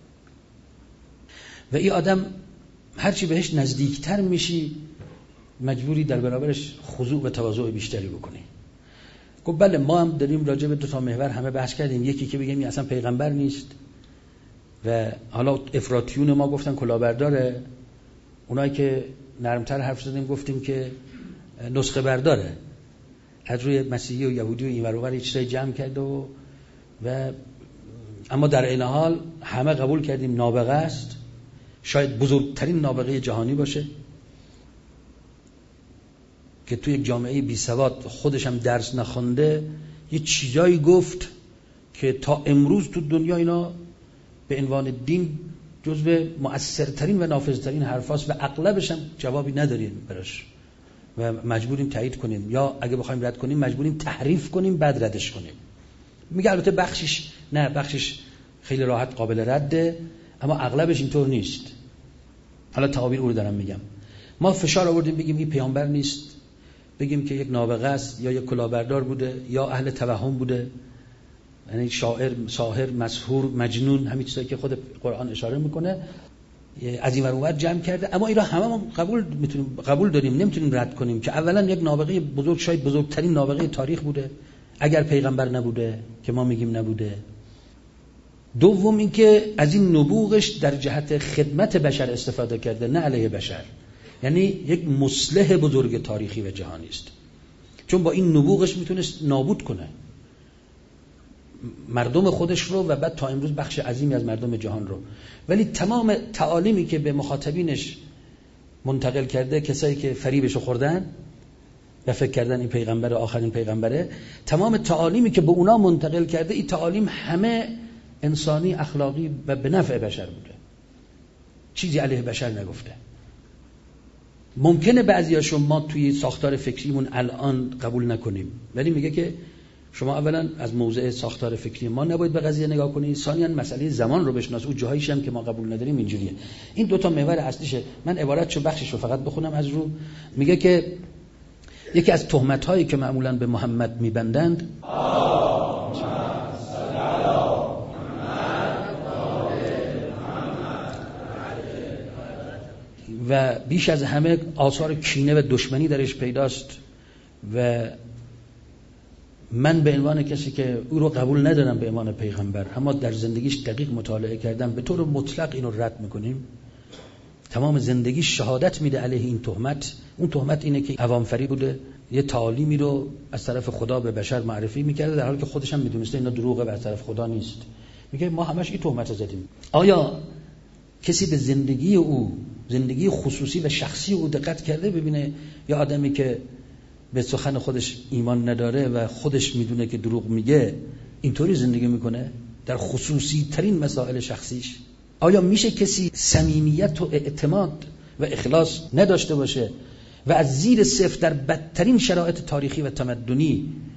و این آدم هرچی بهش نزدیکتر میشی مجبوری در برابرش خضوع و تواضع بیشتری بکنی. گفت بله ما هم داریم راجع به دو تا محور همه بحث کردیم، یکی که بگیم این اصلا پیغمبر نیست و حالا افراطیون ما گفتن کلاهبرداره، اونایی که نرمتر حرف زدیم گفتیم که نسخه برداره، از روی مسیحی و یهودی و این ور اون ور چیزای جمع کرد و و اما در این حال همه قبول کردیم نابغه است، شاید بزرگترین نابغه جهانی باشه که توی یک جامعه بی سواد خودش هم درس نخونده یه چیزایی گفت که تا امروز تو دنیا اینا به عنوان دین جزو مؤثرترین و نافذترین حرفاست و اغلبش هم جوابی نداریم براش و مجبوریم تایید کنیم یا اگه بخوایم رد کنیم مجبوریم تحریف کنیم بعد ردش کنیم. میگه البته بخشش نه، بخشش خیلی راحت قابل رده اما اغلبش اینطور نیست. حالا تعابیر او رو دارم میگم. ما فشار آوردیم بگیم این پیامبر نیست، بگیم که یک نابغه است یا یک کلاهبردار بوده یا اهل توهم بوده، یعنی شاعر، ساحر، مسحور، مجنون، همین چیزایی که خود قرآن اشاره میکنه از این ور اون ور جمع کرده. اما اینا همه ما قبول میتونیم قبول داریم، نمیتونیم رد کنیم که اولا یک نابغه بزرگ، شاید بزرگترین نابغه تاریخ بوده اگر پیغمبر نبوده که ما میگیم نبوده. دوم اینکه از این نبوغش در جهت خدمت بشر استفاده کرده نه علیه بشر، یعنی یک مصلح بزرگ تاریخی و جهانی است، چون با این نبوغش میتونست نابود کنه مردم خودش رو و بعد تا امروز بخش عظیمی از مردم جهان رو. ولی تمام تعالیمی که به مخاطبینش منتقل کرده، کسایی که فریبش رو خوردن و فکر کردن این پیغمبر آخرین پیغمبره، تمام تعالیمی که به اونا منتقل کرده این تعالیم همه انسانی، اخلاقی و به نفع بشر بوده، چیزی علیه بشر نگفته. ممکنه بعضیاشو ما توی ساختار فکریمون الان قبول نکنیم، ولی میگه که شما اولا از موضع ساختار فکری ما نباید به قضیه نگاه کنید، ثانیاً مسئله زمان رو بشناس، اون جاهایش هم که ما قبول نداریم اینجوریه. این دو تا محور اصلیشه. من عبارتشو بخشش رو فقط بخونم از رو. میگه که یکی از تهمت‌هایی که معمولاً به محمد میبندند و بیش از همه آثار کینه و دشمنی درش پیداست و من به عنوان کسی که او رو قبول ندارم به عنوان پیغمبر اما در زندگیش دقیق مطالعه کردم، به طور مطلق اینو رد میکنیم. تمام زندگیش شهادت میده علیه این تهمت. اون تهمت اینه که عوام فریب بوده، یه تعالیمی رو از طرف خدا به بشر معرفی میکرده در حالی که خودش هم میدونسته اینا دروغه و از طرف خدا نیست. میگه ما همش این تهمت رو زدیم. آیا کسی به زندگی او، زندگی خصوصی و شخصی او دقت کرده ببینه یا آدمی که به سخن خودش ایمان نداره و خودش میدونه که دروغ میگه اینطوری زندگی میکنه در خصوصی ترین مسائل شخصیش؟ آیا میشه کسی صمیمیت و اعتماد و اخلاص نداشته باشه و از زیر صفر در بدترین شرایط تاریخی و تمدنی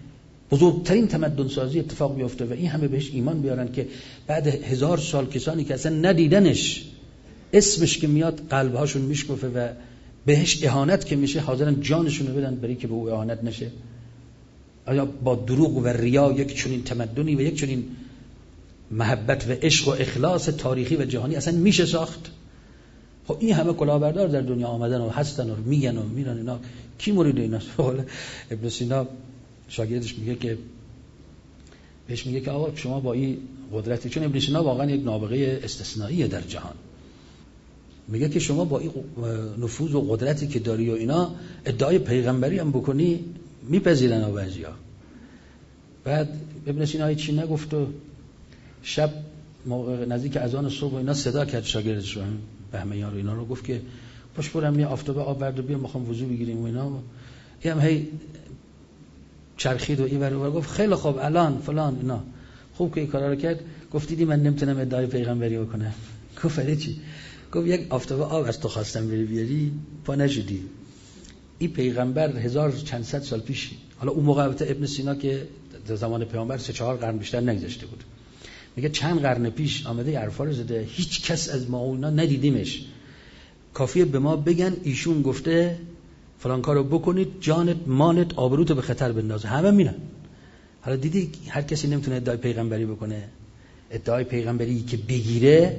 بزرگترین تمدن سازی اتفاق بیفته و این همه بهش ایمان بیارن که بعد هزار سال کسانی که اصلا ندیدنش اسمش که میاد قلبهاشون میشکفه و بهش اهانت که میشه حاضرن جانشون رو بدن برای که به او اهانت نشه. آیا با دروغ و ریا یک چنین تمدنی و یک چنین محبت و عشق و اخلاص تاریخی و جهانی اصلا میشه ساخت؟ خب این همه کلاهبردار در دنیا آمدن و هستن و میگن و میرن، اینا کی مرید ایناست؟ ابن سینا شاگردش میگه که بهش میگه که آقا شما با این قدرتی، چون ابن سینا واقعا یک نابغه استثنائیه در جهان، میگه که شما با این نفوذ و قدرتی که داری و اینا ادعای پیغمبری هم بکنی میپذیرن بعضیا. بعد ابن سینا هیچ چی نگفت و شب موقع نزدیک اذان صبح اینا صدا کرد شاگردش رو، بهمنیان رو، اینا رو گفت که پشت برم یه آفتابه آب برد و بیا میخوام وضو بگیریم و اینا. این هم هی چرخید و این ور اون ور گفت خیلی خوب الان فلان اینا. خوب که این کارا رو کرد. گفت دیدی من نمیتونم ادعای پیغمبری بکنم. گفت ولی چی؟ گفت یک آفتابه آب از تو خواستم بری بیاری پا نشدی. این پیغمبر هزار چند صد سال پیش، حالا اون موقع ابن سینا که در زمان پیامبر سه چهار قرن بیشتر نگذشته بود، میگه چند قرن پیش آمده حرفا رو زده، هیچ کس از ما اونا ندیدیمش، کافیه به ما بگن ایشون گفته فلان کارو بکنید جانت مالت آبروت به خطر بندازه، همه میرن. حالا دیدی هر کسی نمیتونه ادعای پیغمبری بکنه. ادعای پیغمبری که بگیره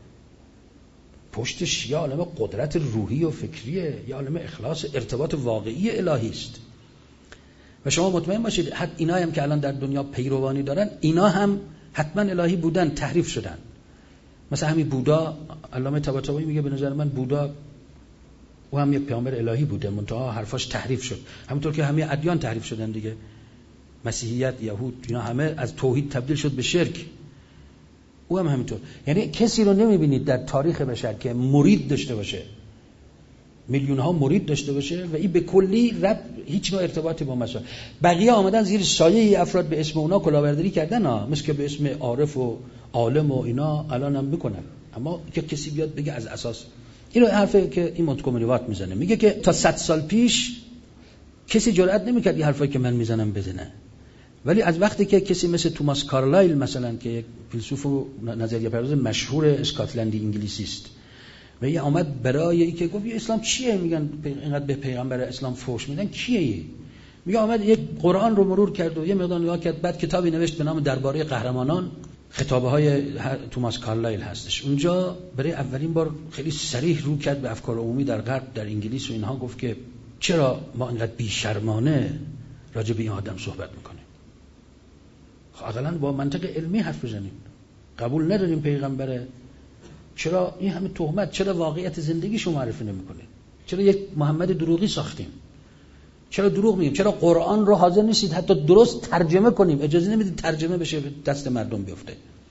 پشتش یا عالم قدرت روحی و فکریه یا عالم اخلاص ارتباط واقعی الهی است. و شما مطمئن باشید حتی اینا هم که الان در دنیا پیروانی دارن اینا هم حتما الهی بودن، تحریف شدن. مثلا همین بودا، علامه طباطبایی میگه به نظر من بودا او هم یک پیامبر الهی بوده، منتها حرفاش تحریف شد، همونطور که همه ادیان تحریف شدن دیگه. مسیحیت، یهود، اینا همه از توحید تبدیل شد به شرک. او هم همینطور. یعنی کسی رو نمیبینید در تاریخ بشر که مرید داشته باشه، میلیون ها مرید داشته باشه و این به کلی رب هیچ نوع ارتباطی با مسائل. بقیه آمدن زیر سایه افراد به اسم اونا کلاهبرداری کردن ها، مثل که به اسم عارف و عالم و اینا الان هم میکنن، اما که کسی بیاد بگه از اساس اینو حرفه که این مونتگومری وات میزنه، میگه که تا صد سال پیش کسی جرئت نمیکرد این حرفایی که من میزنم بزنه، ولی از وقتی که کسی مثل توماس کارلایل مثلا که یک فیلسوف و نظریه پرداز مشهور اسکاتلندی انگلیسی است، و این آمد برای این که گفت اسلام چیه، میگن اینقدر به پیغمبر اسلام فحش میدن، کیه این؟ میگه آمد یک قرآن رو مرور کرد و یه مقدار نگاه کرد، بعد کتابی نوشت به نام درباره قهرمانان، خطابه های توماس کارلایل هستش. اونجا برای اولین بار خیلی صریح رو کرد به افکار عمومی در غرب، در انگلیس و اینها، گفت که چرا ما اینقدر بی‌شرمانه راجع به این آدم صحبت میکنیم؟ حداقل با منطق علمی حرف بزنیم. قبول نداریم پیغمبره، چرا این همه تهمت؟ چرا واقعیت زندگیشو معرفی نمیکنه؟ چرا یک محمد دروغی ساختیم؟ چرا دروغ میگیم؟ چرا قرآن رو حاضر نیستید حتی درست ترجمه کنیم؟ اجازه نمیدید ترجمه بشه دست مردم بیفته.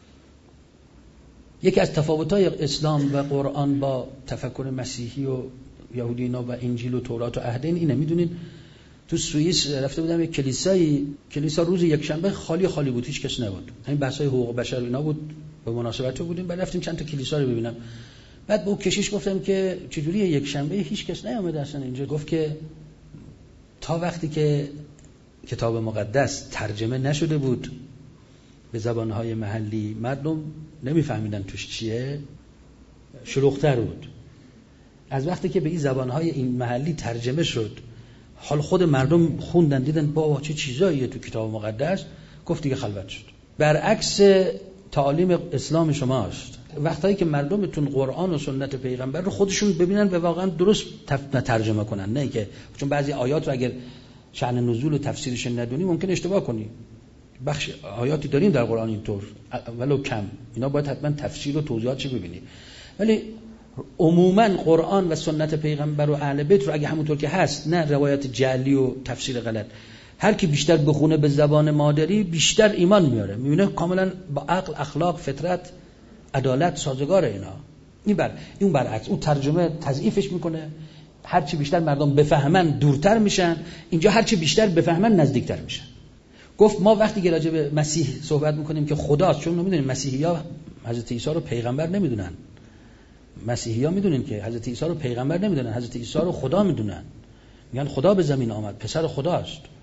یکی از تفاوت‌های اسلام و قرآن با تفکر مسیحی و یهودینا و انجیل و تورات و عهدین اینه. میدونید تو سوئیس رفته بودم یک کلیسایی، کلیسا روز یکشنبه خالی خالی بود، هیچ کس نبود. همین بحث‌های حقوق بشر اینا بود، به مناسبت بودیم. بعد رفتیم چند تا کلیسا رو ببینم. بعد به اون کشیش گفتم که چجوری یک شنبه هیچ کس نیامده اصلا اینجا؟ گفت که تا وقتی که کتاب مقدس ترجمه نشده بود به زبانهای محلی، مردم نمیفهمیدن توش چیه، شلوغ‌تر بود. از وقتی که به این زبانهای این محلی ترجمه شد، حال خود مردم خوندن دیدن بابا چه چیزاییه تو کتاب مقدس، گفت دیگه خلوت شد. برعکس تعالیم اسلام شماست. وقتایی که مردمتون قرآن و سنت پیغمبر رو خودشون ببینن و واقعا درست ترجمه کنن، نه که چون بعضی آیات رو اگر شأن نزول و تفسیرش ندونی ممکن اشتباه کنی. بخش آیاتی داریم در قرآن اینطور ولو کم، اینا باید حتما تفسیر و توضیحاتش ببینی. ولی عموما قرآن و سنت پیغمبر و اهل بیت رو اگه همونطور که هست، نه روایت جعلی و تفسیر غلط، هر کی بیشتر بخونه به زبان مادری بیشتر ایمان میاره، میبینه کاملا با عقل، اخلاق، فطرت، عدالت سازگار اینا. این بر این برعکس، اون ترجمه تضعیفش میکنه. هر چی بیشتر مردم بفهمن دورتر میشن، اینجا هر چی بیشتر بفهمن نزدیکتر میشن. گفت ما وقتی که راجع به مسیح صحبت میکنیم که خداست، چون نمیدونیم مسیحی‌ها حضرت عیسی رو پیغمبر نمیدونن. مسیحی‌ها میدونن که حضرت عیسی رو پیغمبر نمیدونن، حضرت عیسی رو خدا میدونن. میگن خدا به زمین آمد، پسر خداست.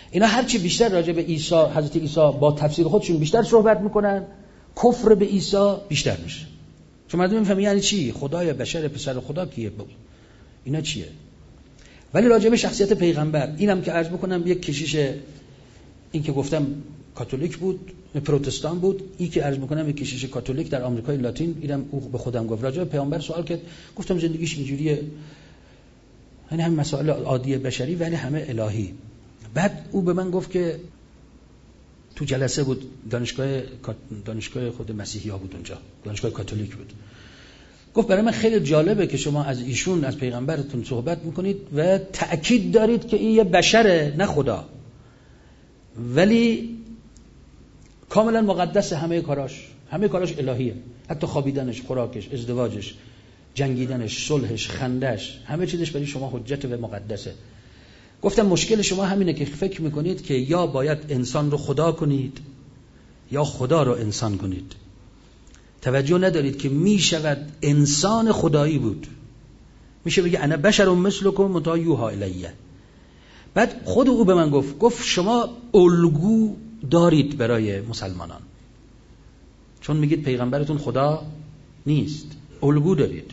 اینا هرچی بیشتر راجع به عیسی، حضرت عیسی با تفسیر خودشون بیشتر صحبت میکنن، کفر به عیسی بیشتر میشه. چون مردم میفهمن یعنی چی؟ خدای بشر، پسر خدا کیه؟ اینا چیه؟ ولی راجع به شخصیت پیغمبر اینم که عرض بکنم، یک کشیش این که گفتم کاتولیک بود، پروتستان بود، این که عرض میکنم یک کشیش کاتولیک در آمریکای لاتین، اینم او به خودم گفت راجع به پیامبر سوال کرد، گفتم زندگیش اینجوریه، یعنی هم مسائل عادی بشری ولی همه الهی. بعد او به من گفت که تو جلسه بود، دانشگاه دانشگاه خود مسیحی ها بود اونجا، دانشگاه کاتولیک بود. گفت برای من خیلی جالبه که شما از ایشون، از پیغمبرتون صحبت میکنید و تأکید دارید که این یه بشره نه خدا، ولی کاملا مقدس، همه کاراش همه کاراش الهیه، حتی خوابیدنش، خوراکش، ازدواجش، جنگیدنش، صلحش، خندش، همه چیزش برای شما حجت و مقدسه. گفتم مشکل شما همینه که فکر میکنید که یا باید انسان رو خدا کنید یا خدا رو انسان کنید. توجه ندارید که میشود انسان خدایی بود، میشه بگه انا بشر مثلکم متى یوحی الیه. بعد خود او به من گفت گفت شما الگو دارید برای مسلمانان، چون میگید پیغمبرتون خدا نیست، الگو دارید.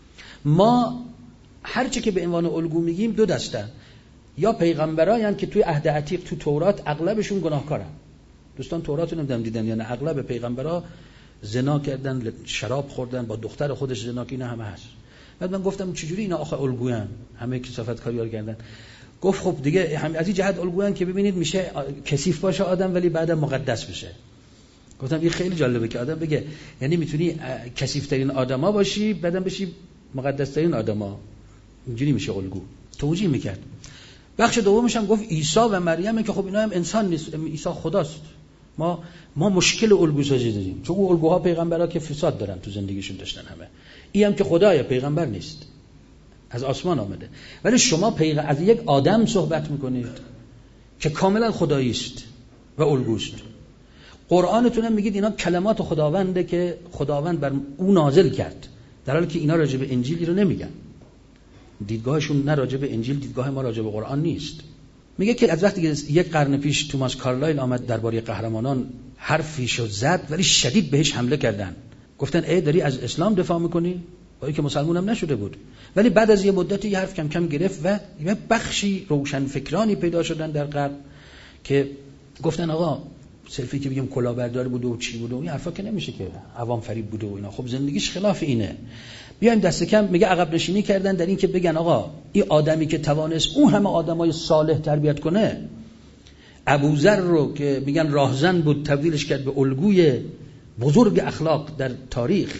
ما هرچی که به عنوان الگو میگیم دو دستن، یا پیغمبرایان که توی عهد عتیق تو تورات اغلبشون گناهکارن. دوستان تورات رو نمیدونم دیدن، یعنی اغلب پیغمبرا زنا کردن، شراب خوردن، با دختر خودش زنا کردن، همه هست. بعد من گفتم چجوری اینا آخه الگوان، همه کثافت کاری کردن؟ گفت خب دیگه هم از این جهت الگوان که ببینید میشه کثیف باشه آدم ولی بعدا مقدس بشه. گفتم این خیلی جالبه که آدم بگه یعنی میتونی کثیف ترین آدما باشی بعدم بشی مقدس ترین آدما، اینجوری میشه الگو. توجیه میکرد. بخش دومش هم گفت عیسی و مریم که خب اینا هم انسان نیست، عیسی خداست. ما ما مشکل الگو سازی داریم، چون اون الگوها پیغمبرا که فساد دارن تو زندگیشون داشتن همه. این هم که خدای پیغمبر نیست، از آسمان آمده. ولی شما پیغ... از یک آدم صحبت میکنید که کاملا خدایی است و الگوست. قرآنتون هم میگید اینا کلمات خداونده که خداوند بر او نازل کرد، در حالی که اینا راجع به انجیلی رو نمیگن. دیدگاهشون نه راجع به انجیل، دیدگاه ما راجع به قرآن نیست. میگه که از وقتی که یک قرن پیش توماس کارلایل آمد درباره قهرمانان حرفی شد زد، ولی شدید بهش حمله کردن. گفتن ای داری از اسلام دفاع میکنی؟ با اینکه مسلمان هم نشده بود. ولی بعد از یه مدتی یه حرف کم کم گرفت و یه بخشی روشن فکرانی پیدا شدن در غرب که گفتن آقا سلفی که بگیم کلاهبردار بوده و چی بوده و این حرفا که نمیشه که عوام فریب بوده و اینا. خب زندگیش خلاف اینه. بیایم دست کم میگه عقب نشینی کردن در این که بگن آقا این آدمی که توانست اون همه آدمای صالح تربیت کنه، ابوذر رو که میگن راهزن بود تبدیلش کرد به الگوی بزرگ اخلاق در تاریخ،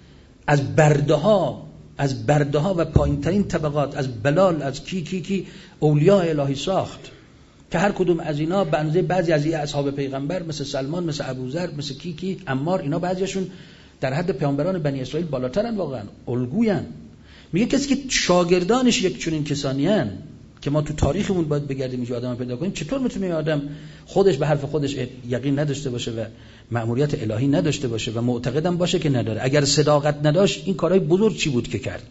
از برده ها از برده ها و پایین ترین طبقات، از بلال، از کی کی کی اولیاء الهی ساخت که هر کدوم از اینا بنده بعضی از این اصحاب پیغمبر مثل سلمان، مثل ابوذر، مثل کی کی عمار، اینا بعضیشون در حد پیامبران بنی اسرائیل بالاترن، واقعا الگوین. میگه کسی که شاگردانش یک چنین کسانی ان که ما تو تاریخمون باید بگردیم اینجا آدم پیدا کنیم، چطور میتونه آدم خودش به حرف خودش یقین نداشته باشه و مأموریت الهی نداشته باشه و معتقدم باشه که نداره؟ اگر صداقت نداشت این کارهای بزرگ چی بود که کرد؟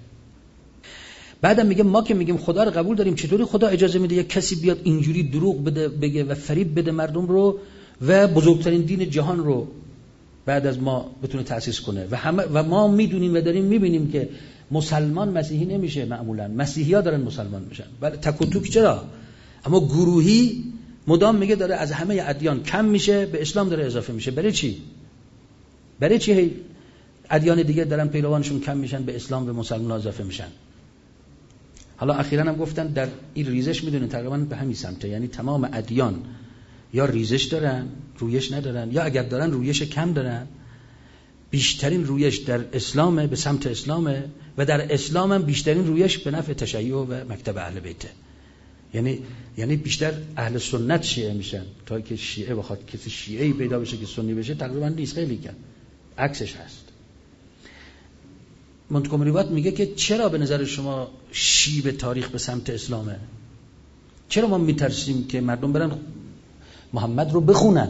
بعدم میگه ما که میگیم خدا رو قبول داریم، چطوری خدا اجازه میده یک کسی بیاد اینجوری دروغ بده بگه و فریب بده مردم رو و بزرگترین دین جهان رو بعد از ما بتونه تأسیس کنه؟ و همه و ما میدونیم و داریم میبینیم که مسلمان مسیحی نمیشه، معمولا مسیحی‌ها دارن مسلمان میشن. ولی تک و توک چرا؟ اما گروهی مدام میگه داره از همه ادیان کم میشه، به اسلام داره اضافه میشه. برای چی؟ برای چی ادیان دیگه دارن پیروانشون کم میشن، به اسلام به مسلمان اضافه میشن؟ حالا اخیراً هم گفتن در این ریزش میدونین تقریبا به همین سمته، یعنی تمام ادیان یا ریزش دارن، رویش ندارن، یا اگر دارن رویش کم دارن. بیشترین رویش در اسلامه، به سمت اسلامه، و در اسلام هم بیشترین رویش به نفع تشیع و مکتب اهل بیته. یعنی یعنی بیشتر اهل سنت شیعه میشن تا که شیعه بخواد کسی شیعه‌ای پیدا بشه که سنی بشه تقریبا نیست، خیلی کم، عکسش هست. منتقم روایت میگه که چرا به نظر شما شیب تاریخ به سمت اسلامه؟ چرا ما میترسیم که مردم برن محمد رو بخونن؟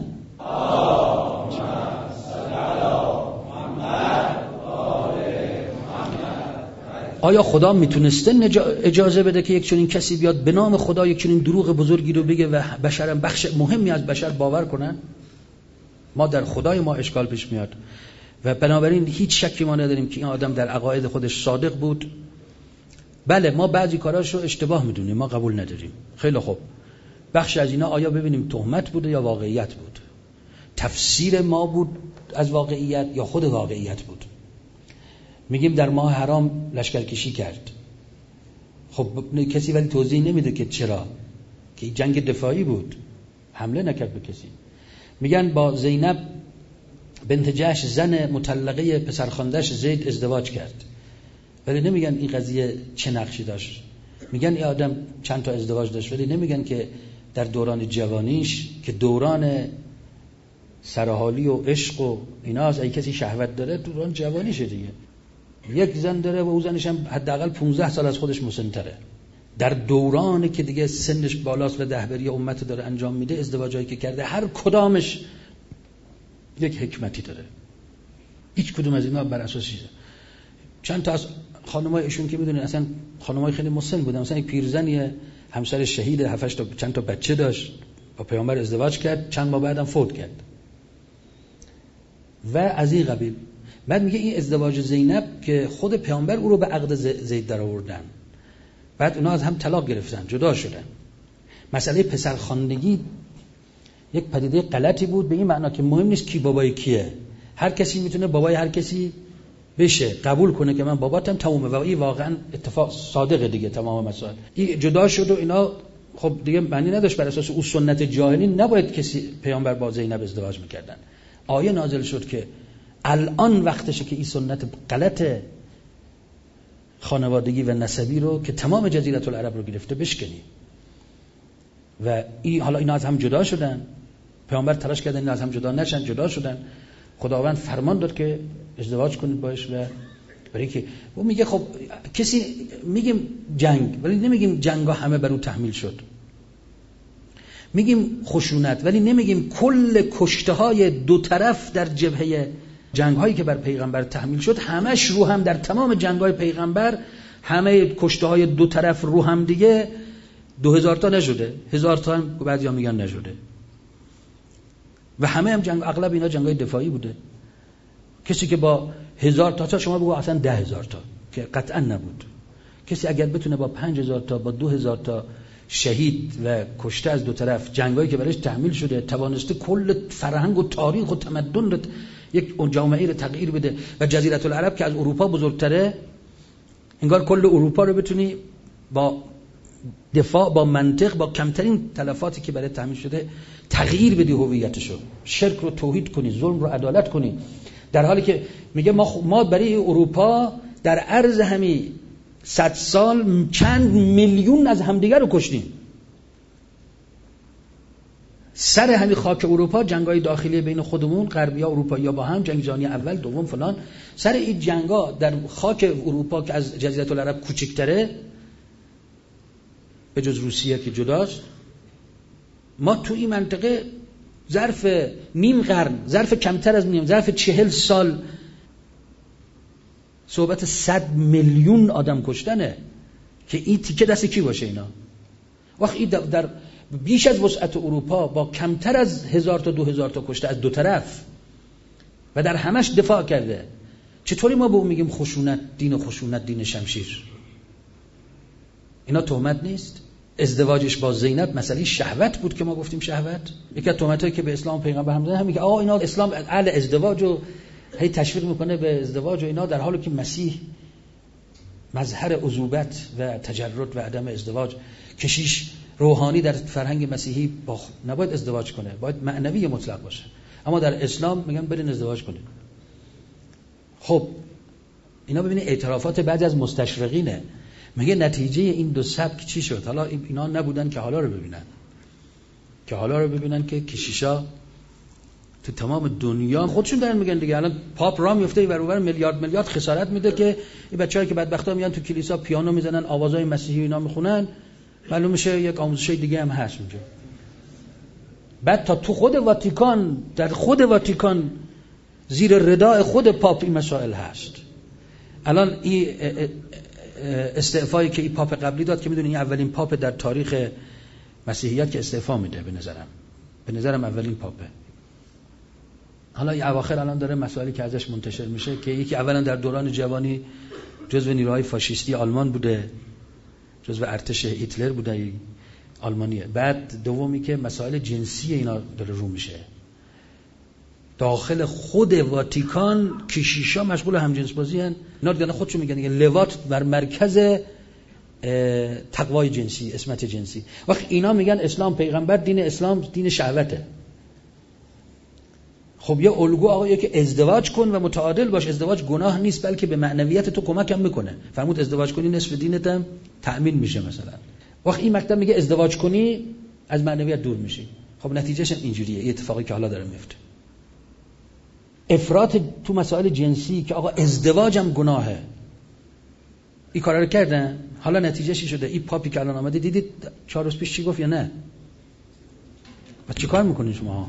آیا خدا میتونسته اجازه بده که یک چنین کسی بیاد به نام خدا یک چنین دروغ بزرگی رو بگه و بشر بخش مهمی از بشر باور کنن؟ ما در خدای ما اشکال پیش میاد و بنابراین هیچ شکی ما نداریم که این آدم در عقاید خودش صادق بود. بله ما بعضی کاراشو اشتباه میدونیم، ما قبول نداریم. خیلی خوب، بخش از اینا آیا ببینیم تهمت بوده یا واقعیت بود؟ تفسیر ما بود از واقعیت یا خود واقعیت بود؟ میگیم در ماه حرام لشکرکشی کرد، خب کسی ولی توضیح نمیده که چرا، که جنگ دفاعی بود، حمله نکرد به کسی. میگن با زینب بنت جحش زن مطلقه پسرخوانده‌اش زید ازدواج کرد، ولی نمیگن این قضیه چه نقشی داشت. میگن این آدم چند تا ازدواج داشت، ولی نمیگن که در دوران جوانیش که دوران سرحالی و عشق و اینا از ای کسی شهوت داره، دوران جوانیشه دیگه. یک زن داره و او زنش هم حداقل پانزده سال از خودش مسن‌تره. در دورانی که دیگه سنش بالاست و رهبری امت داره انجام میده، ازدواجایی که کرده هر کدامش یک حکمتی داره. هیچ کدوم از اینا بر اساس چیزه. چند تا از خانمای ایشون که میدونین اصلا خانمای خیلی مسن بودن، مثلا یک پیرزنی همسر شهید، هفت هشت تا چند تا بچه داشت، با پیامبر ازدواج کرد، چند ماه بعدم فوت کرد و از این قبیل. بعد میگه این ازدواج زینب که خود پیامبر او رو به عقد زید در آوردن، بعد اونا از هم طلاق گرفتن، جدا شدن. مسئله پسرخواندگی یک پدیده غلطی بود به این معنا که مهم نیست کی بابای کیه، هر کسی میتونه بابای هر کسی بشه، قبول کنه که من باباتم، تمومه. و این واقعا اتفاق صادقه دیگه. تمام مسائل این جدا شد و اینا خب دیگه معنی نداشت. بر اساس اون سنت جاهلی نباید کسی پیامبر با زینب ازدواج میکردن. آیه نازل شد که الان وقتشه که این سنت غلط خانوادگی و نسبی رو که تمام جزیره العرب رو گرفته بشکنی. و این حالا اینا از هم جدا شدن، پیامبر تلاش کردن اینا از هم جدا نشن، جدا شدن. خداوند فرمان داد که ازدواج کنید باش. و برای که او میگه خب کسی میگیم جنگ ولی نمیگیم جنگا همه بر او تحمیل شد، میگیم خشونت ولی نمیگیم کل کشته های دو طرف در جبهه جنگ هایی که بر پیغمبر تحمیل شد همش رو هم در تمام جنگ های پیغمبر همه کشته های دو طرف رو هم دیگه دو هزار تا نشده، هزار تا هم بعضی ها میگن نشده. و همه هم جنگ، اغلب اینا جنگ های دفاعی بوده. کسی که با هزار تا تا شما بگو اصلا ده هزار تا که قطعا نبود. کسی اگر بتونه با پنج هزار تا با دو هزار تا شهید و کشته از دو طرف جنگایی که برایش تحمیل شده توانسته کل فرهنگ و تاریخ و تمدن رو یک جامعه رو تغییر بده و جزیره العرب که از اروپا بزرگتره، انگار کل اروپا رو بتونی با دفاع، با منطق، با کمترین تلفاتی که برای تحمیل شده تغییر بدی هویتشو، شرک رو توحید کنی، ظلم رو عدالت کنی. در حالی که میگه ما ما برای اروپا در عرض همین صد سال چند میلیون از همدیگر رو کشتیم. سر همین خاک اروپا جنگای داخلی بین خودمون، غربی‌ها اروپایی‌ها با هم، جنگ جهانی اول دوم فلان، سر این جنگا در خاک اروپا که از جزیره العرب کوچکتره به جز روسیه که جداست، ما تو این منطقه ظرف نیم قرن، ظرف کمتر از نیم، ظرف چهل سال صحبت صد میلیون آدم کشتنه که این تیکه دست کی باشه اینا. وقتی در بیش از وسعت اروپا با کمتر از هزار تا دو هزار تا کشته از دو طرف و در همش دفاع کرده، چطوری ما به اون میگیم خشونت، دین خشونت، دین شمشیر؟ اینا تهمت نیست؟ ازدواجش با زینب مسئله شهوت بود که ما گفتیم شهوت. یکی از تهمتایی که به اسلام پیغمبر هم زدن همین که آقا اینا اسلام اهل ازدواج و هی تشویق میکنه به ازدواج و اینا، در حالی که مسیح مظهر عذوبت و تجرد و عدم ازدواج، کشیش روحانی در فرهنگ مسیحی با نباید ازدواج کنه، باید معنوی مطلق باشه. اما در اسلام میگن برین ازدواج کنید. خب اینا ببینید اعترافات بعضی از مستشرقینه، میگه نتیجه این دو سبک چی شد؟ حالا اینا نبودن که حالا رو ببینن، که حالا رو ببینن که کشیشا تو تمام دنیا خودشون دارن میگن دیگه. الان پاپ راه میفته این ور اون ور میلیارد میلیارد خسارت میده که این بچه‌ها که بدبختا میان تو کلیسا پیانو میزنن، آوازهای مسیحی اینا میخونن، معلوم میشه یک آموزش دیگه هم هست اونجا. بعد تا تو خود واتیکان، در خود واتیکان زیر رداء خود پاپ این مسائل هست. الان این استعفایی که این پاپ قبلی داد که میدونی این اولین پاپ در تاریخ مسیحیت که استعفا میده، به نظرم به نظرم اولین پاپه. حالا این اواخر الان داره مسائلی که ازش منتشر میشه که یکی اولا در دوران جوانی جزو نیروهای فاشیستی آلمان بوده، جزو ارتش هیتلر بوده آلمانیه. بعد دومی که مسائل جنسی اینا داره رو میشه. داخل خود واتیکان کشیشا مشغول همجنس بازی هن. اینا دیگه خودشون میگن دیگه لوات بر مرکز تقوای جنسی، عصمت جنسی. وقت اینا میگن اسلام پیغمبر دین اسلام دین شهوته. خب یه الگو آقا که ازدواج کن و متعادل باش، ازدواج گناه نیست بلکه به معنویت تو کمک هم میکنه. فرمود ازدواج کنی نصف دینت هم تأمین میشه مثلا. وقت این مکتب میگه ازدواج کنی از معنویت دور میشی. خب نتیجهش اینجوریه، این اتفاقی که حالا داره میفته. افراط تو مسائل جنسی که آقا ازدواجم گناهه. این کارا رو کردن. حالا نتیجهش چی شده؟ این پاپی که الان آمده دیدید چهار روز پیش چی گفت یا نه؟ بعد چی کار میکنین شما؟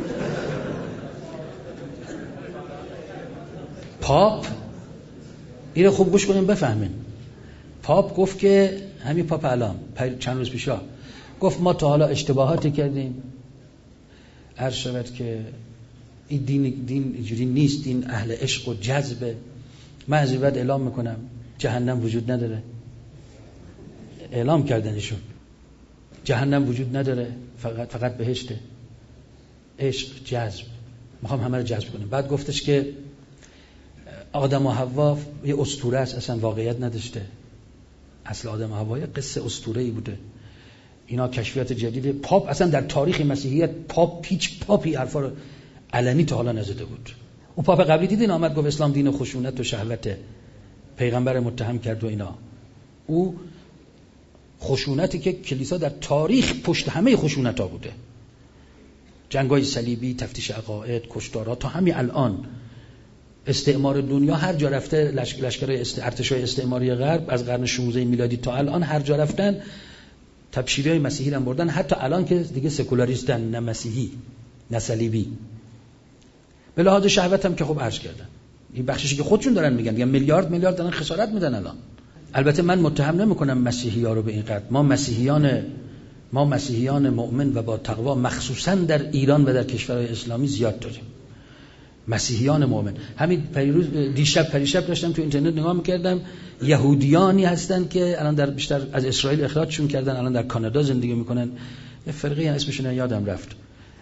پاپ اینو خوب گوش کنیم بفهمین. پاپ گفت که همین پاپ الان چند روز پیشا گفت ما تا حالا اشتباهاتی کردیم، عرض شود که این دین دین اینجوری نیست، دین اهل عشق و جذبه. من از این بعد اعلام میکنم جهنم وجود نداره. اعلام کردنشون جهنم وجود نداره، فقط فقط بهشته. عشق، جذب، میخوام همه رو جذب کنیم. بعد گفتش که آدم و حوا یه اسطوره است، اصلا واقعیت نداشته. اصل آدم و حوا یه قصه اسطوره‌ای بوده. اینا کشفیات جدید. پاپ اصلا در تاریخ مسیحیت پاپ پیچ پاپی حرفا رو علنی تا حالا نزده بود. اون پاپ قبلی دیدین آمد گفت اسلام دین خشونت و شهوته، پیغمبر متهم کرد و اینا. او خشونتی که کلیسا در تاریخ پشت همه خشونت‌ها بوده، جنگ‌های صلیبی، تفتیش عقاید، کشتارها، تا همین الان استعمار دنیا هر جا رفته، لشکرهای است... ارتشای استعماری غرب از قرن شانزده میلادی تا الان هر جا رفتن تبشیری‌های مسیحی رو بردن، حتی الان که دیگه سکولاریستن، نه مسیحی نه صلیبی. به لحاظ شهوت هم که خب عرض کردن این بخششی که خودشون دارن میگن، میگن میلیارد میلیارد دارن خسارت میدن الان. البته من متهم نمیکنم مسیحی‌ها رو به این قدر. ما مسیحیان ما مسیحیان مؤمن و با تقوا مخصوصا در ایران و در کشورهای اسلامی زیاد داریم. مسیحیان مؤمن. همین پیروز دیشب پریشب داشتم تو اینترنت نگاه میکردم، یهودیانی هستن که الان در بیشتر از اسرائیل اخراجشون کردن، الان در کانادا زندگی میکنن. یه فرقه اسمشون یادم رفت.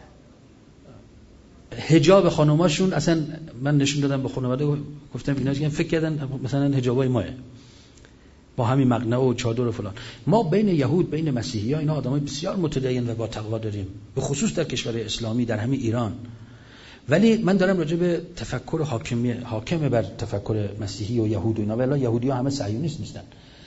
حجاب خانوماشون اصلا من نشون دادم به خانواده، گفتم اینا که فکر کردن مثلا حجابای ماه با همین مقنعه و چادر و فلان. ما بین یهود بین مسیحی‌ها اینا آدمای بسیار متدین و با تقوا داریم، به خصوص در کشورهای اسلامی، در همین ایران. ولی من دارم راجع به تفکر حاکمی حاکم بر تفکر مسیحی و یهود و اینا، ولی یهودی‌ها همه صهیونیست نیستن.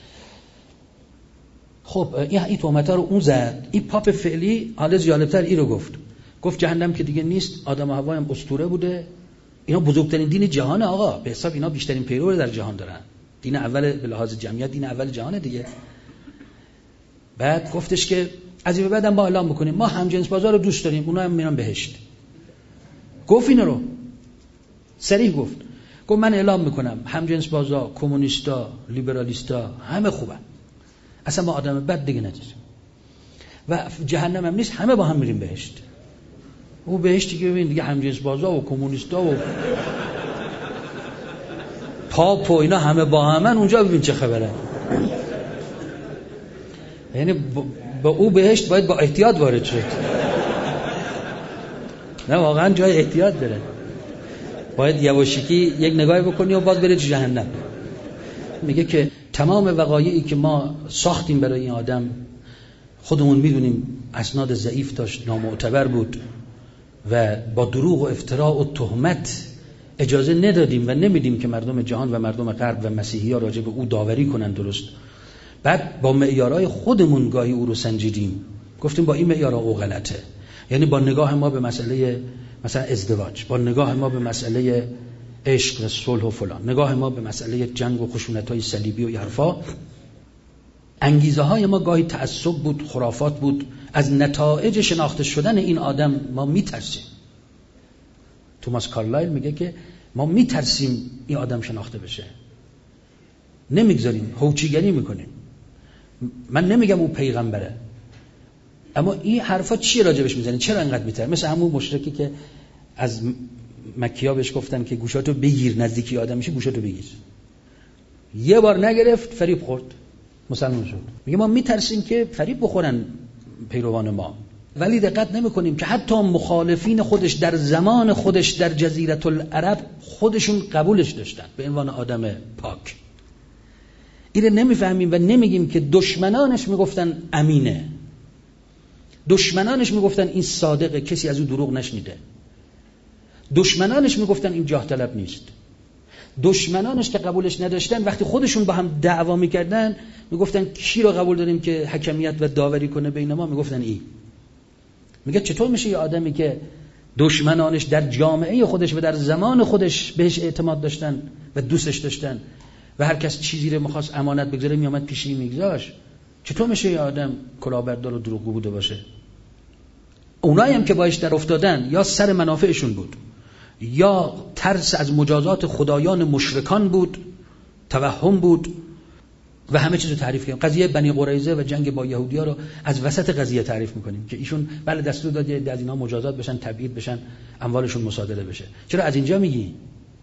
خب این این تهمت‌ها رو اون زد. این پاپ فعلی حالا جالب‌تر این رو گفت. گفت جهنم که دیگه نیست، آدم و حوا هم اسطوره بوده. اینا بزرگترین دین جهان آقا، به حساب اینا بیشترین پیرو در جهان دارن. دین اول به لحاظ جمعیت دین اول جهان دیگه. بعد گفتش که از این به بعد هم با اعلام بکنیم ما همجنس بازار رو دوست داریم، اونا هم میرن بهشت. گفت اینو رو صریح گفت. گفت من اعلام میکنم همجنس بازا، کمونیستا، لیبرالیستا همه خوبن، اصلا ما آدم بد دیگه نداریم و جهنم هم نیست، همه با هم میریم بهشت. او بهشتی که ببین دیگه همجنس بازا و کمونیستا و پاپ و اینا همه با همن، اونجا ببین چه خبره. یعنی با او بهشت باید با احتیاط وارد شد. نه واقعا جای احتیاط داره، باید یواشکی یک نگاهی بکنی و باز بری تو جهنم. میگه که تمام وقایعی که ما ساختیم برای این آدم خودمون میدونیم اسناد ضعیف داشت، نامعتبر بود و با دروغ و افتراء و تهمت اجازه ندادیم و نمیدیم که مردم جهان و مردم غرب و مسیحی‌ها راجع به او داوری کنن درست. بعد با معیارهای خودمون گاهی او رو سنجیدیم، گفتیم با این معیارها او غلطه. یعنی با نگاه ما به مسئله مثلا ازدواج، با نگاه ما به مسئله عشق و صلح و فلان، نگاه ما به مسئله جنگ و خشونت‌های صلیبی و این حرفا، انگیزه های ما گاهی تعصب بود، خرافات بود. از نتایج شناخته شدن این آدم ما میترسیم. توماس کارلایل میگه که ما میترسیم این آدم شناخته بشه. نمیگذاریم، هوچیگری میکنیم. من نمیگم او پیغمبره، اما این حرفا چی راجبش میزنی؟ چرا انقدر میتره؟ مثل همون مشرکی که از مکی‌ها بهش گفتن که گوشاتو بگیر، نزدیکی آدم میشه گوشاتو بگیر. یه بار نگرفت، فریب خورد، مسلمان شد. میگه ما میترسیم که فریب بخورن پیروان ما، ولی دقت نمیکنیم که حتی مخالفین خودش در زمان خودش در جزیره العرب خودشون قبولش داشتن به عنوان آدم پاک. اینو نمیفهمیم و نمیگیم که دشمنانش میگفتن امینه، دشمنانش میگفتن این صادقه، کسی از او دروغ نشنیده، دشمنانش میگفتن این جاه طلب نیست، دشمنانش که قبولش نداشتن وقتی خودشون با هم دعوا میکردن میگفتن کی رو قبول داریم که حکمیت و داوری کنه بین ما؟ میگفتن این. میگه چطور میشه یه آدمی که دشمنانش در جامعه خودش و در زمان خودش بهش اعتماد داشتن و دوستش داشتن و هر کس چیزی رو می‌خواست امانت بگذاره میامد پیشی میگذاشت، چطور میشه یه آدم کلاهبردار و دروغگو بوده باشه؟ اونایی هم که باش در افتادن یا سر منافعشون بود یا ترس از مجازات خدایان مشرکان بود، توهم بود و همه چیزو تعریف کردیم. قضیه بنی قریظه و جنگ با یهودی‌ها رو از وسط قضیه تعریف میکنیم که ایشون بله دستور داده از اینا مجازات بشن، تبعید بشن، اموالشون مصادره بشه. چرا از اینجا میگی؟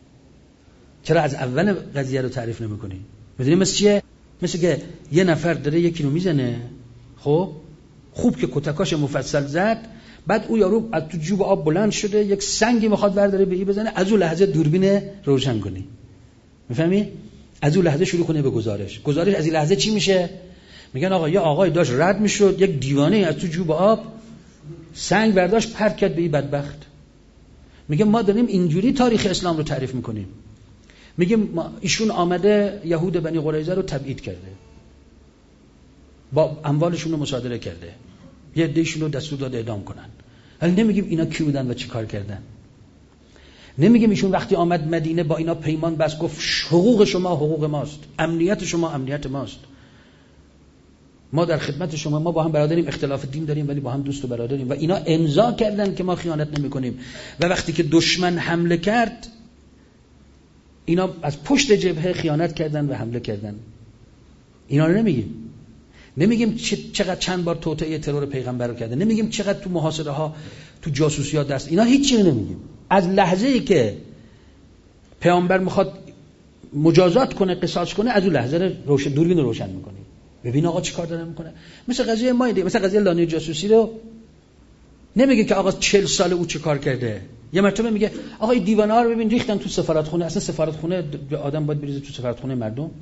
چرا از اول قضیه رو تعریف نمیکنی؟ میدونی مثل چیه؟ مثل که یه نفر داره یکی رو میزنه، خب خوب که کتکاش مفصل زد، بعد او یارو از تو جوب آب بلند شده یک سنگی میخواد برداره به این بزنه، از اون لحظه دوربین روشن کنی، میفهمی؟ از اون لحظه شروع کنه به گزارش. گزارش از این لحظه چی میشه؟ میگن آقا یه آقای داشت رد میشد، یک دیوانه از تو جوب آب سنگ برداشت پرت کرد به این بدبخت. میگه ما داریم اینجوری تاریخ اسلام رو تعریف میکنیم. میگه ایشون آمده یهود بنی قریظه رو تبعید کرده، با اموالشون رو مصادره کرده، یه عده‌شون رو دستور داده اعدام کنن. ولی نمیگیم اینا کی بودن و چی کار کردن. نمیگیم ایشون وقتی آمد مدینه با اینا پیمان بست، گفت حقوق شما حقوق ماست، امنیت شما امنیت ماست، ما در خدمت شما، ما با هم برادریم، اختلاف دین داریم ولی با هم دوست و برادریم، و اینا امضا کردن که ما خیانت نمی‌کنیم. و وقتی که دشمن حمله کرد اینا از پشت جبهه خیانت کردن و حمله کردن. اینا رو نمیگیم. نمیگیم چقدر چند بار توطئه ترور پیغمبر رو کرده، نمیگیم چقدر تو محاصره ها تو جاسوسی ها دست، اینا هیچ چیزی نمیگیم. از لحظه‌ای که پیامبر میخواد مجازات کنه، قصاص کنه، از اون لحظه روشن دوربین رو روشن میکنه، ببین آقا چیکار داره میکنه. مثل قضیه ما دیگه، مثل قضیه لانه جاسوسی رو نمیگه که آقا چهل سال او چه کار کرده. یه مرتبه میگه آقا این دیوانه ها رو ببین ریختن تو سفارتخونه. اصلا سفارتخونه آدم باید بریزه تو سفارتخونه مردم؟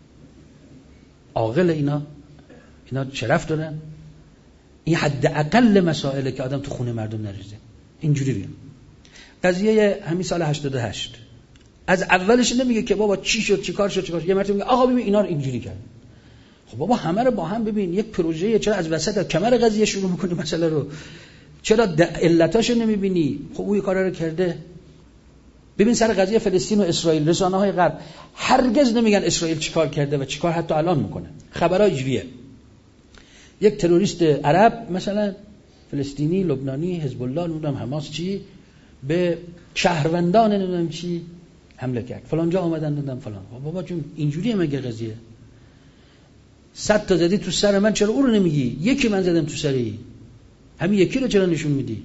عاقل اینا؟ اینا شرف دارن؟ این حد اقل مسائله که آدم تو خونه مردم نریزه. اینجوری بیم. قضیه همین سال هشتاد و هشت از اولش نمیگه که بابا چی شد چیکار شد چیکار شد. یه مرتبه میگه آقا ببین اینا رو اینجوری کرد. خب بابا همه رو با هم ببین، یک پروژه، چرا از وسط کمر قضیه شروع میکنی مسئله رو؟ چرا علتاشو نمیبینی؟ خب اون کارا رو کرده. ببین سر قضیه فلسطین و اسرائیل رسانه‌های غرب هرگز نمیگن اسرائیل چیکار کرده و چیکار حتی الان میکنه. خبرها اینجوریه، یک تروریست عرب مثلا فلسطینی، لبنانی، حزب الله، نمیدونم حماس چی، به شهروندان نمیدونم چی حمله کرد، فلان جا آمدن نمیدونم فلان. بابا جون اینجوریه مگه قضیه؟ صد تا زدی تو سر من، چرا اون رو نمیگی؟ یکی من زدم تو سری، همین یکی رو چرا نشون میدی؟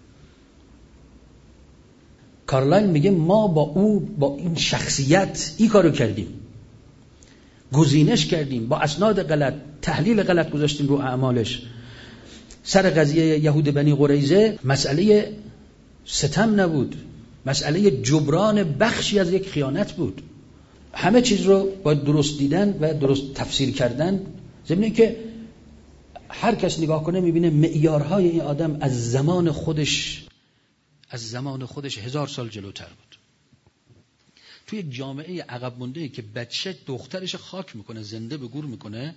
کارلایل میگه ما با او، با این شخصیت این کارو کردیم، گزینش کردیم، با اسناد غلط، تحلیل غلط گذاشتیم رو اعمالش. سر قضیه یهود بنی قریظه مسئله ستم نبود، مسئله جبران بخشی از یک خیانت بود. همه چیز رو باید درست دیدن و درست تفسیر کردن، ضمن که هر کس نگاه کنه میبینه معیارهای این آدم از زمان خودش از زمان خودش هزار سال جلوتر بود. توی جامعه عقب مونده که بچه دخترش خاک میکنه، زنده به گور میکنه،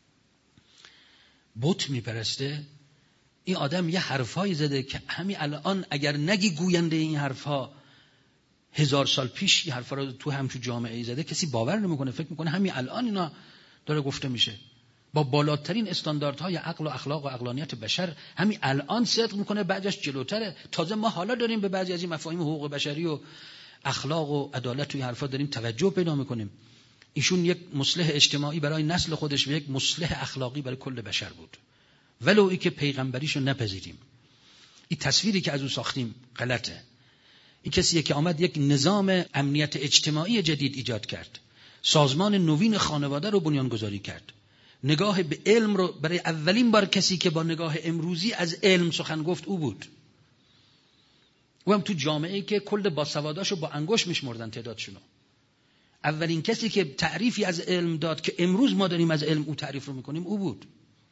بت میپرسته، این آدم یه حرفایی زده که همین الان اگر نگی گوینده این حرفها هزار سال پیش این حرفا رو تو همچون جامعه زده، کسی باور نمیکنه، فکر میکنه همین الان اینا داره گفته میشه. با بالاترین استانداردهای عقل و اخلاق و عقلانیت بشر همین الان صدق میکنه، بعدش جلوتره. تازه ما حالا داریم به بعضی از این مفاهیم حقوق بشری و اخلاق و عدالت و این حرفا داریم توجه پیدا میکنیم. ایشون یک مصلح اجتماعی برای نسل خودش و یک مصلح اخلاقی برای کل بشر بود، ولو ای که پیغمبریشو نپذیریم. این تصویری که از او ساختیم غلطه. این کسیه که آمد یک نظام امنیت اجتماعی جدید ایجاد کرد، سازمان نوین خانواده رو بنیانگذاری کرد، نگاه به علم رو برای اولین بار کسی که با نگاه امروزی از علم سخن گفت او بود. او هم تو جامعه‌ای که کل باسواداشو با انگشت میشمردن تعدادشونو. اولین کسی که تعریفی از علم داد که امروز ما داریم از علم او تعریف رو میکنیم او بود.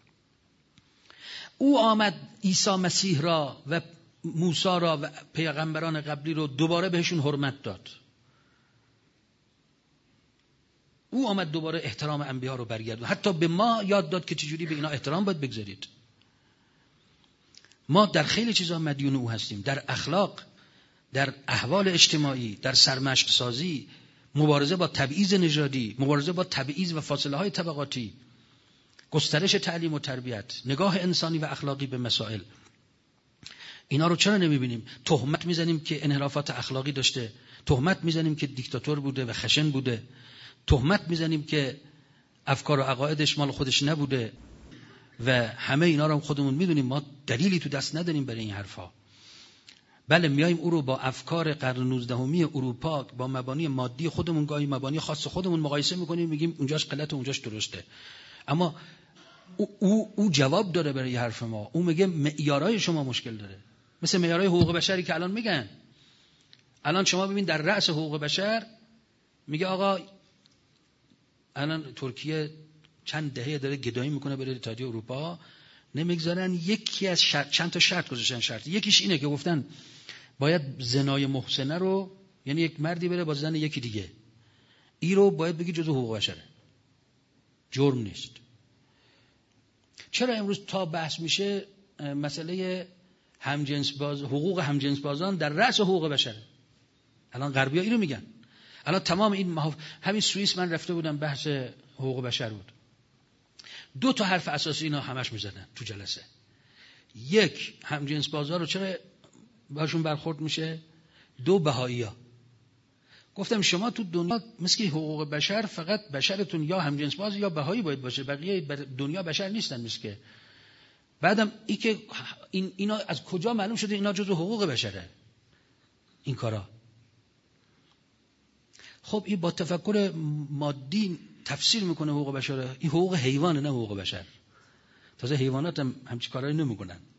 او آمد عیسی مسیح را و موسی را و پیغمبران قبلی رو دوباره بهشون حرمت داد. او آمد دوباره احترام انبیا رو برگردون. حتی به ما یاد داد که چجوری به اینا احترام باید بگذارید. ما در خیلی چیزا مدیون او هستیم، در اخلاق، در احوال اجتماعی، در سرمشق سازی، مبارزه با تبعیض نژادی، مبارزه با تبعیض و فاصله های طبقاتی، گسترش تعلیم و تربیت، نگاه انسانی و اخلاقی به مسائل. اینا رو چرا نمیبینیم؟ تهمت میزنیم که انحرافات اخلاقی داشته، تهمت میزنیم که دیکتاتور بوده و خشن بوده، تهمت میزنیم که افکار و عقایدش مال خودش نبوده و همه اینا رو خودمون میدونیم. ما دلیلی تو دست نداریم برای این حرفا. بله میایم او رو با افکار قرن نوزدهمی اروپا، با مبانی مادی خودمون، گاهی مبانی خاص خودمون مقایسه میکنیم، میگیم اونجاش غلطه اونجاش درسته. اما او, او, او جواب داره برای حرف ما. او میگه معیارهای شما مشکل داره، مثل معیارهای حقوق بشری که الان میگن. الان شما ببین در رأس حقوق بشر میگه آقا الان ترکیه چند دهه داره گدایی میکنه برای اتحادیه اروپا، نمیگذارن. یکی از شرط، چند تا شرط گذاشتن. شرط یکیش اینه که گفتن باید زنای محسنه رو، یعنی یک مردی بره با زن یکی دیگه، این رو باید بگی جزو حقوق بشره، جرم نیست. چرا امروز تا بحث میشه مسئله همجنس باز، حقوق همجنس بازان در رأس حقوق بشره؟ الان غربی‌ها اینو میگن. الان تمام این محاف... همین سوئیس من رفته بودم، بحث حقوق بشر بود. دو تا حرف اساسی اینا همش میزدن تو جلسه. یک، همجنس بازار رو چرا باشون برخورد میشه؟ دو، بهایی‌ها. گفتم شما تو دنیا مثل حقوق بشر فقط بشرتون یا همجنس باز یا بهایی باید باشه، بقیه دنیا بشر نیستن. مثل بعدم ای که این اینا از کجا معلوم شده اینا جزو حقوق بشره این کارا؟ خب این با تفکر مادی تفسیر میکنه حقوق بشر. این حقوق حیوانه، نه حقوق بشر. تازه حیوانات هم همچین کارایی نمیکنن.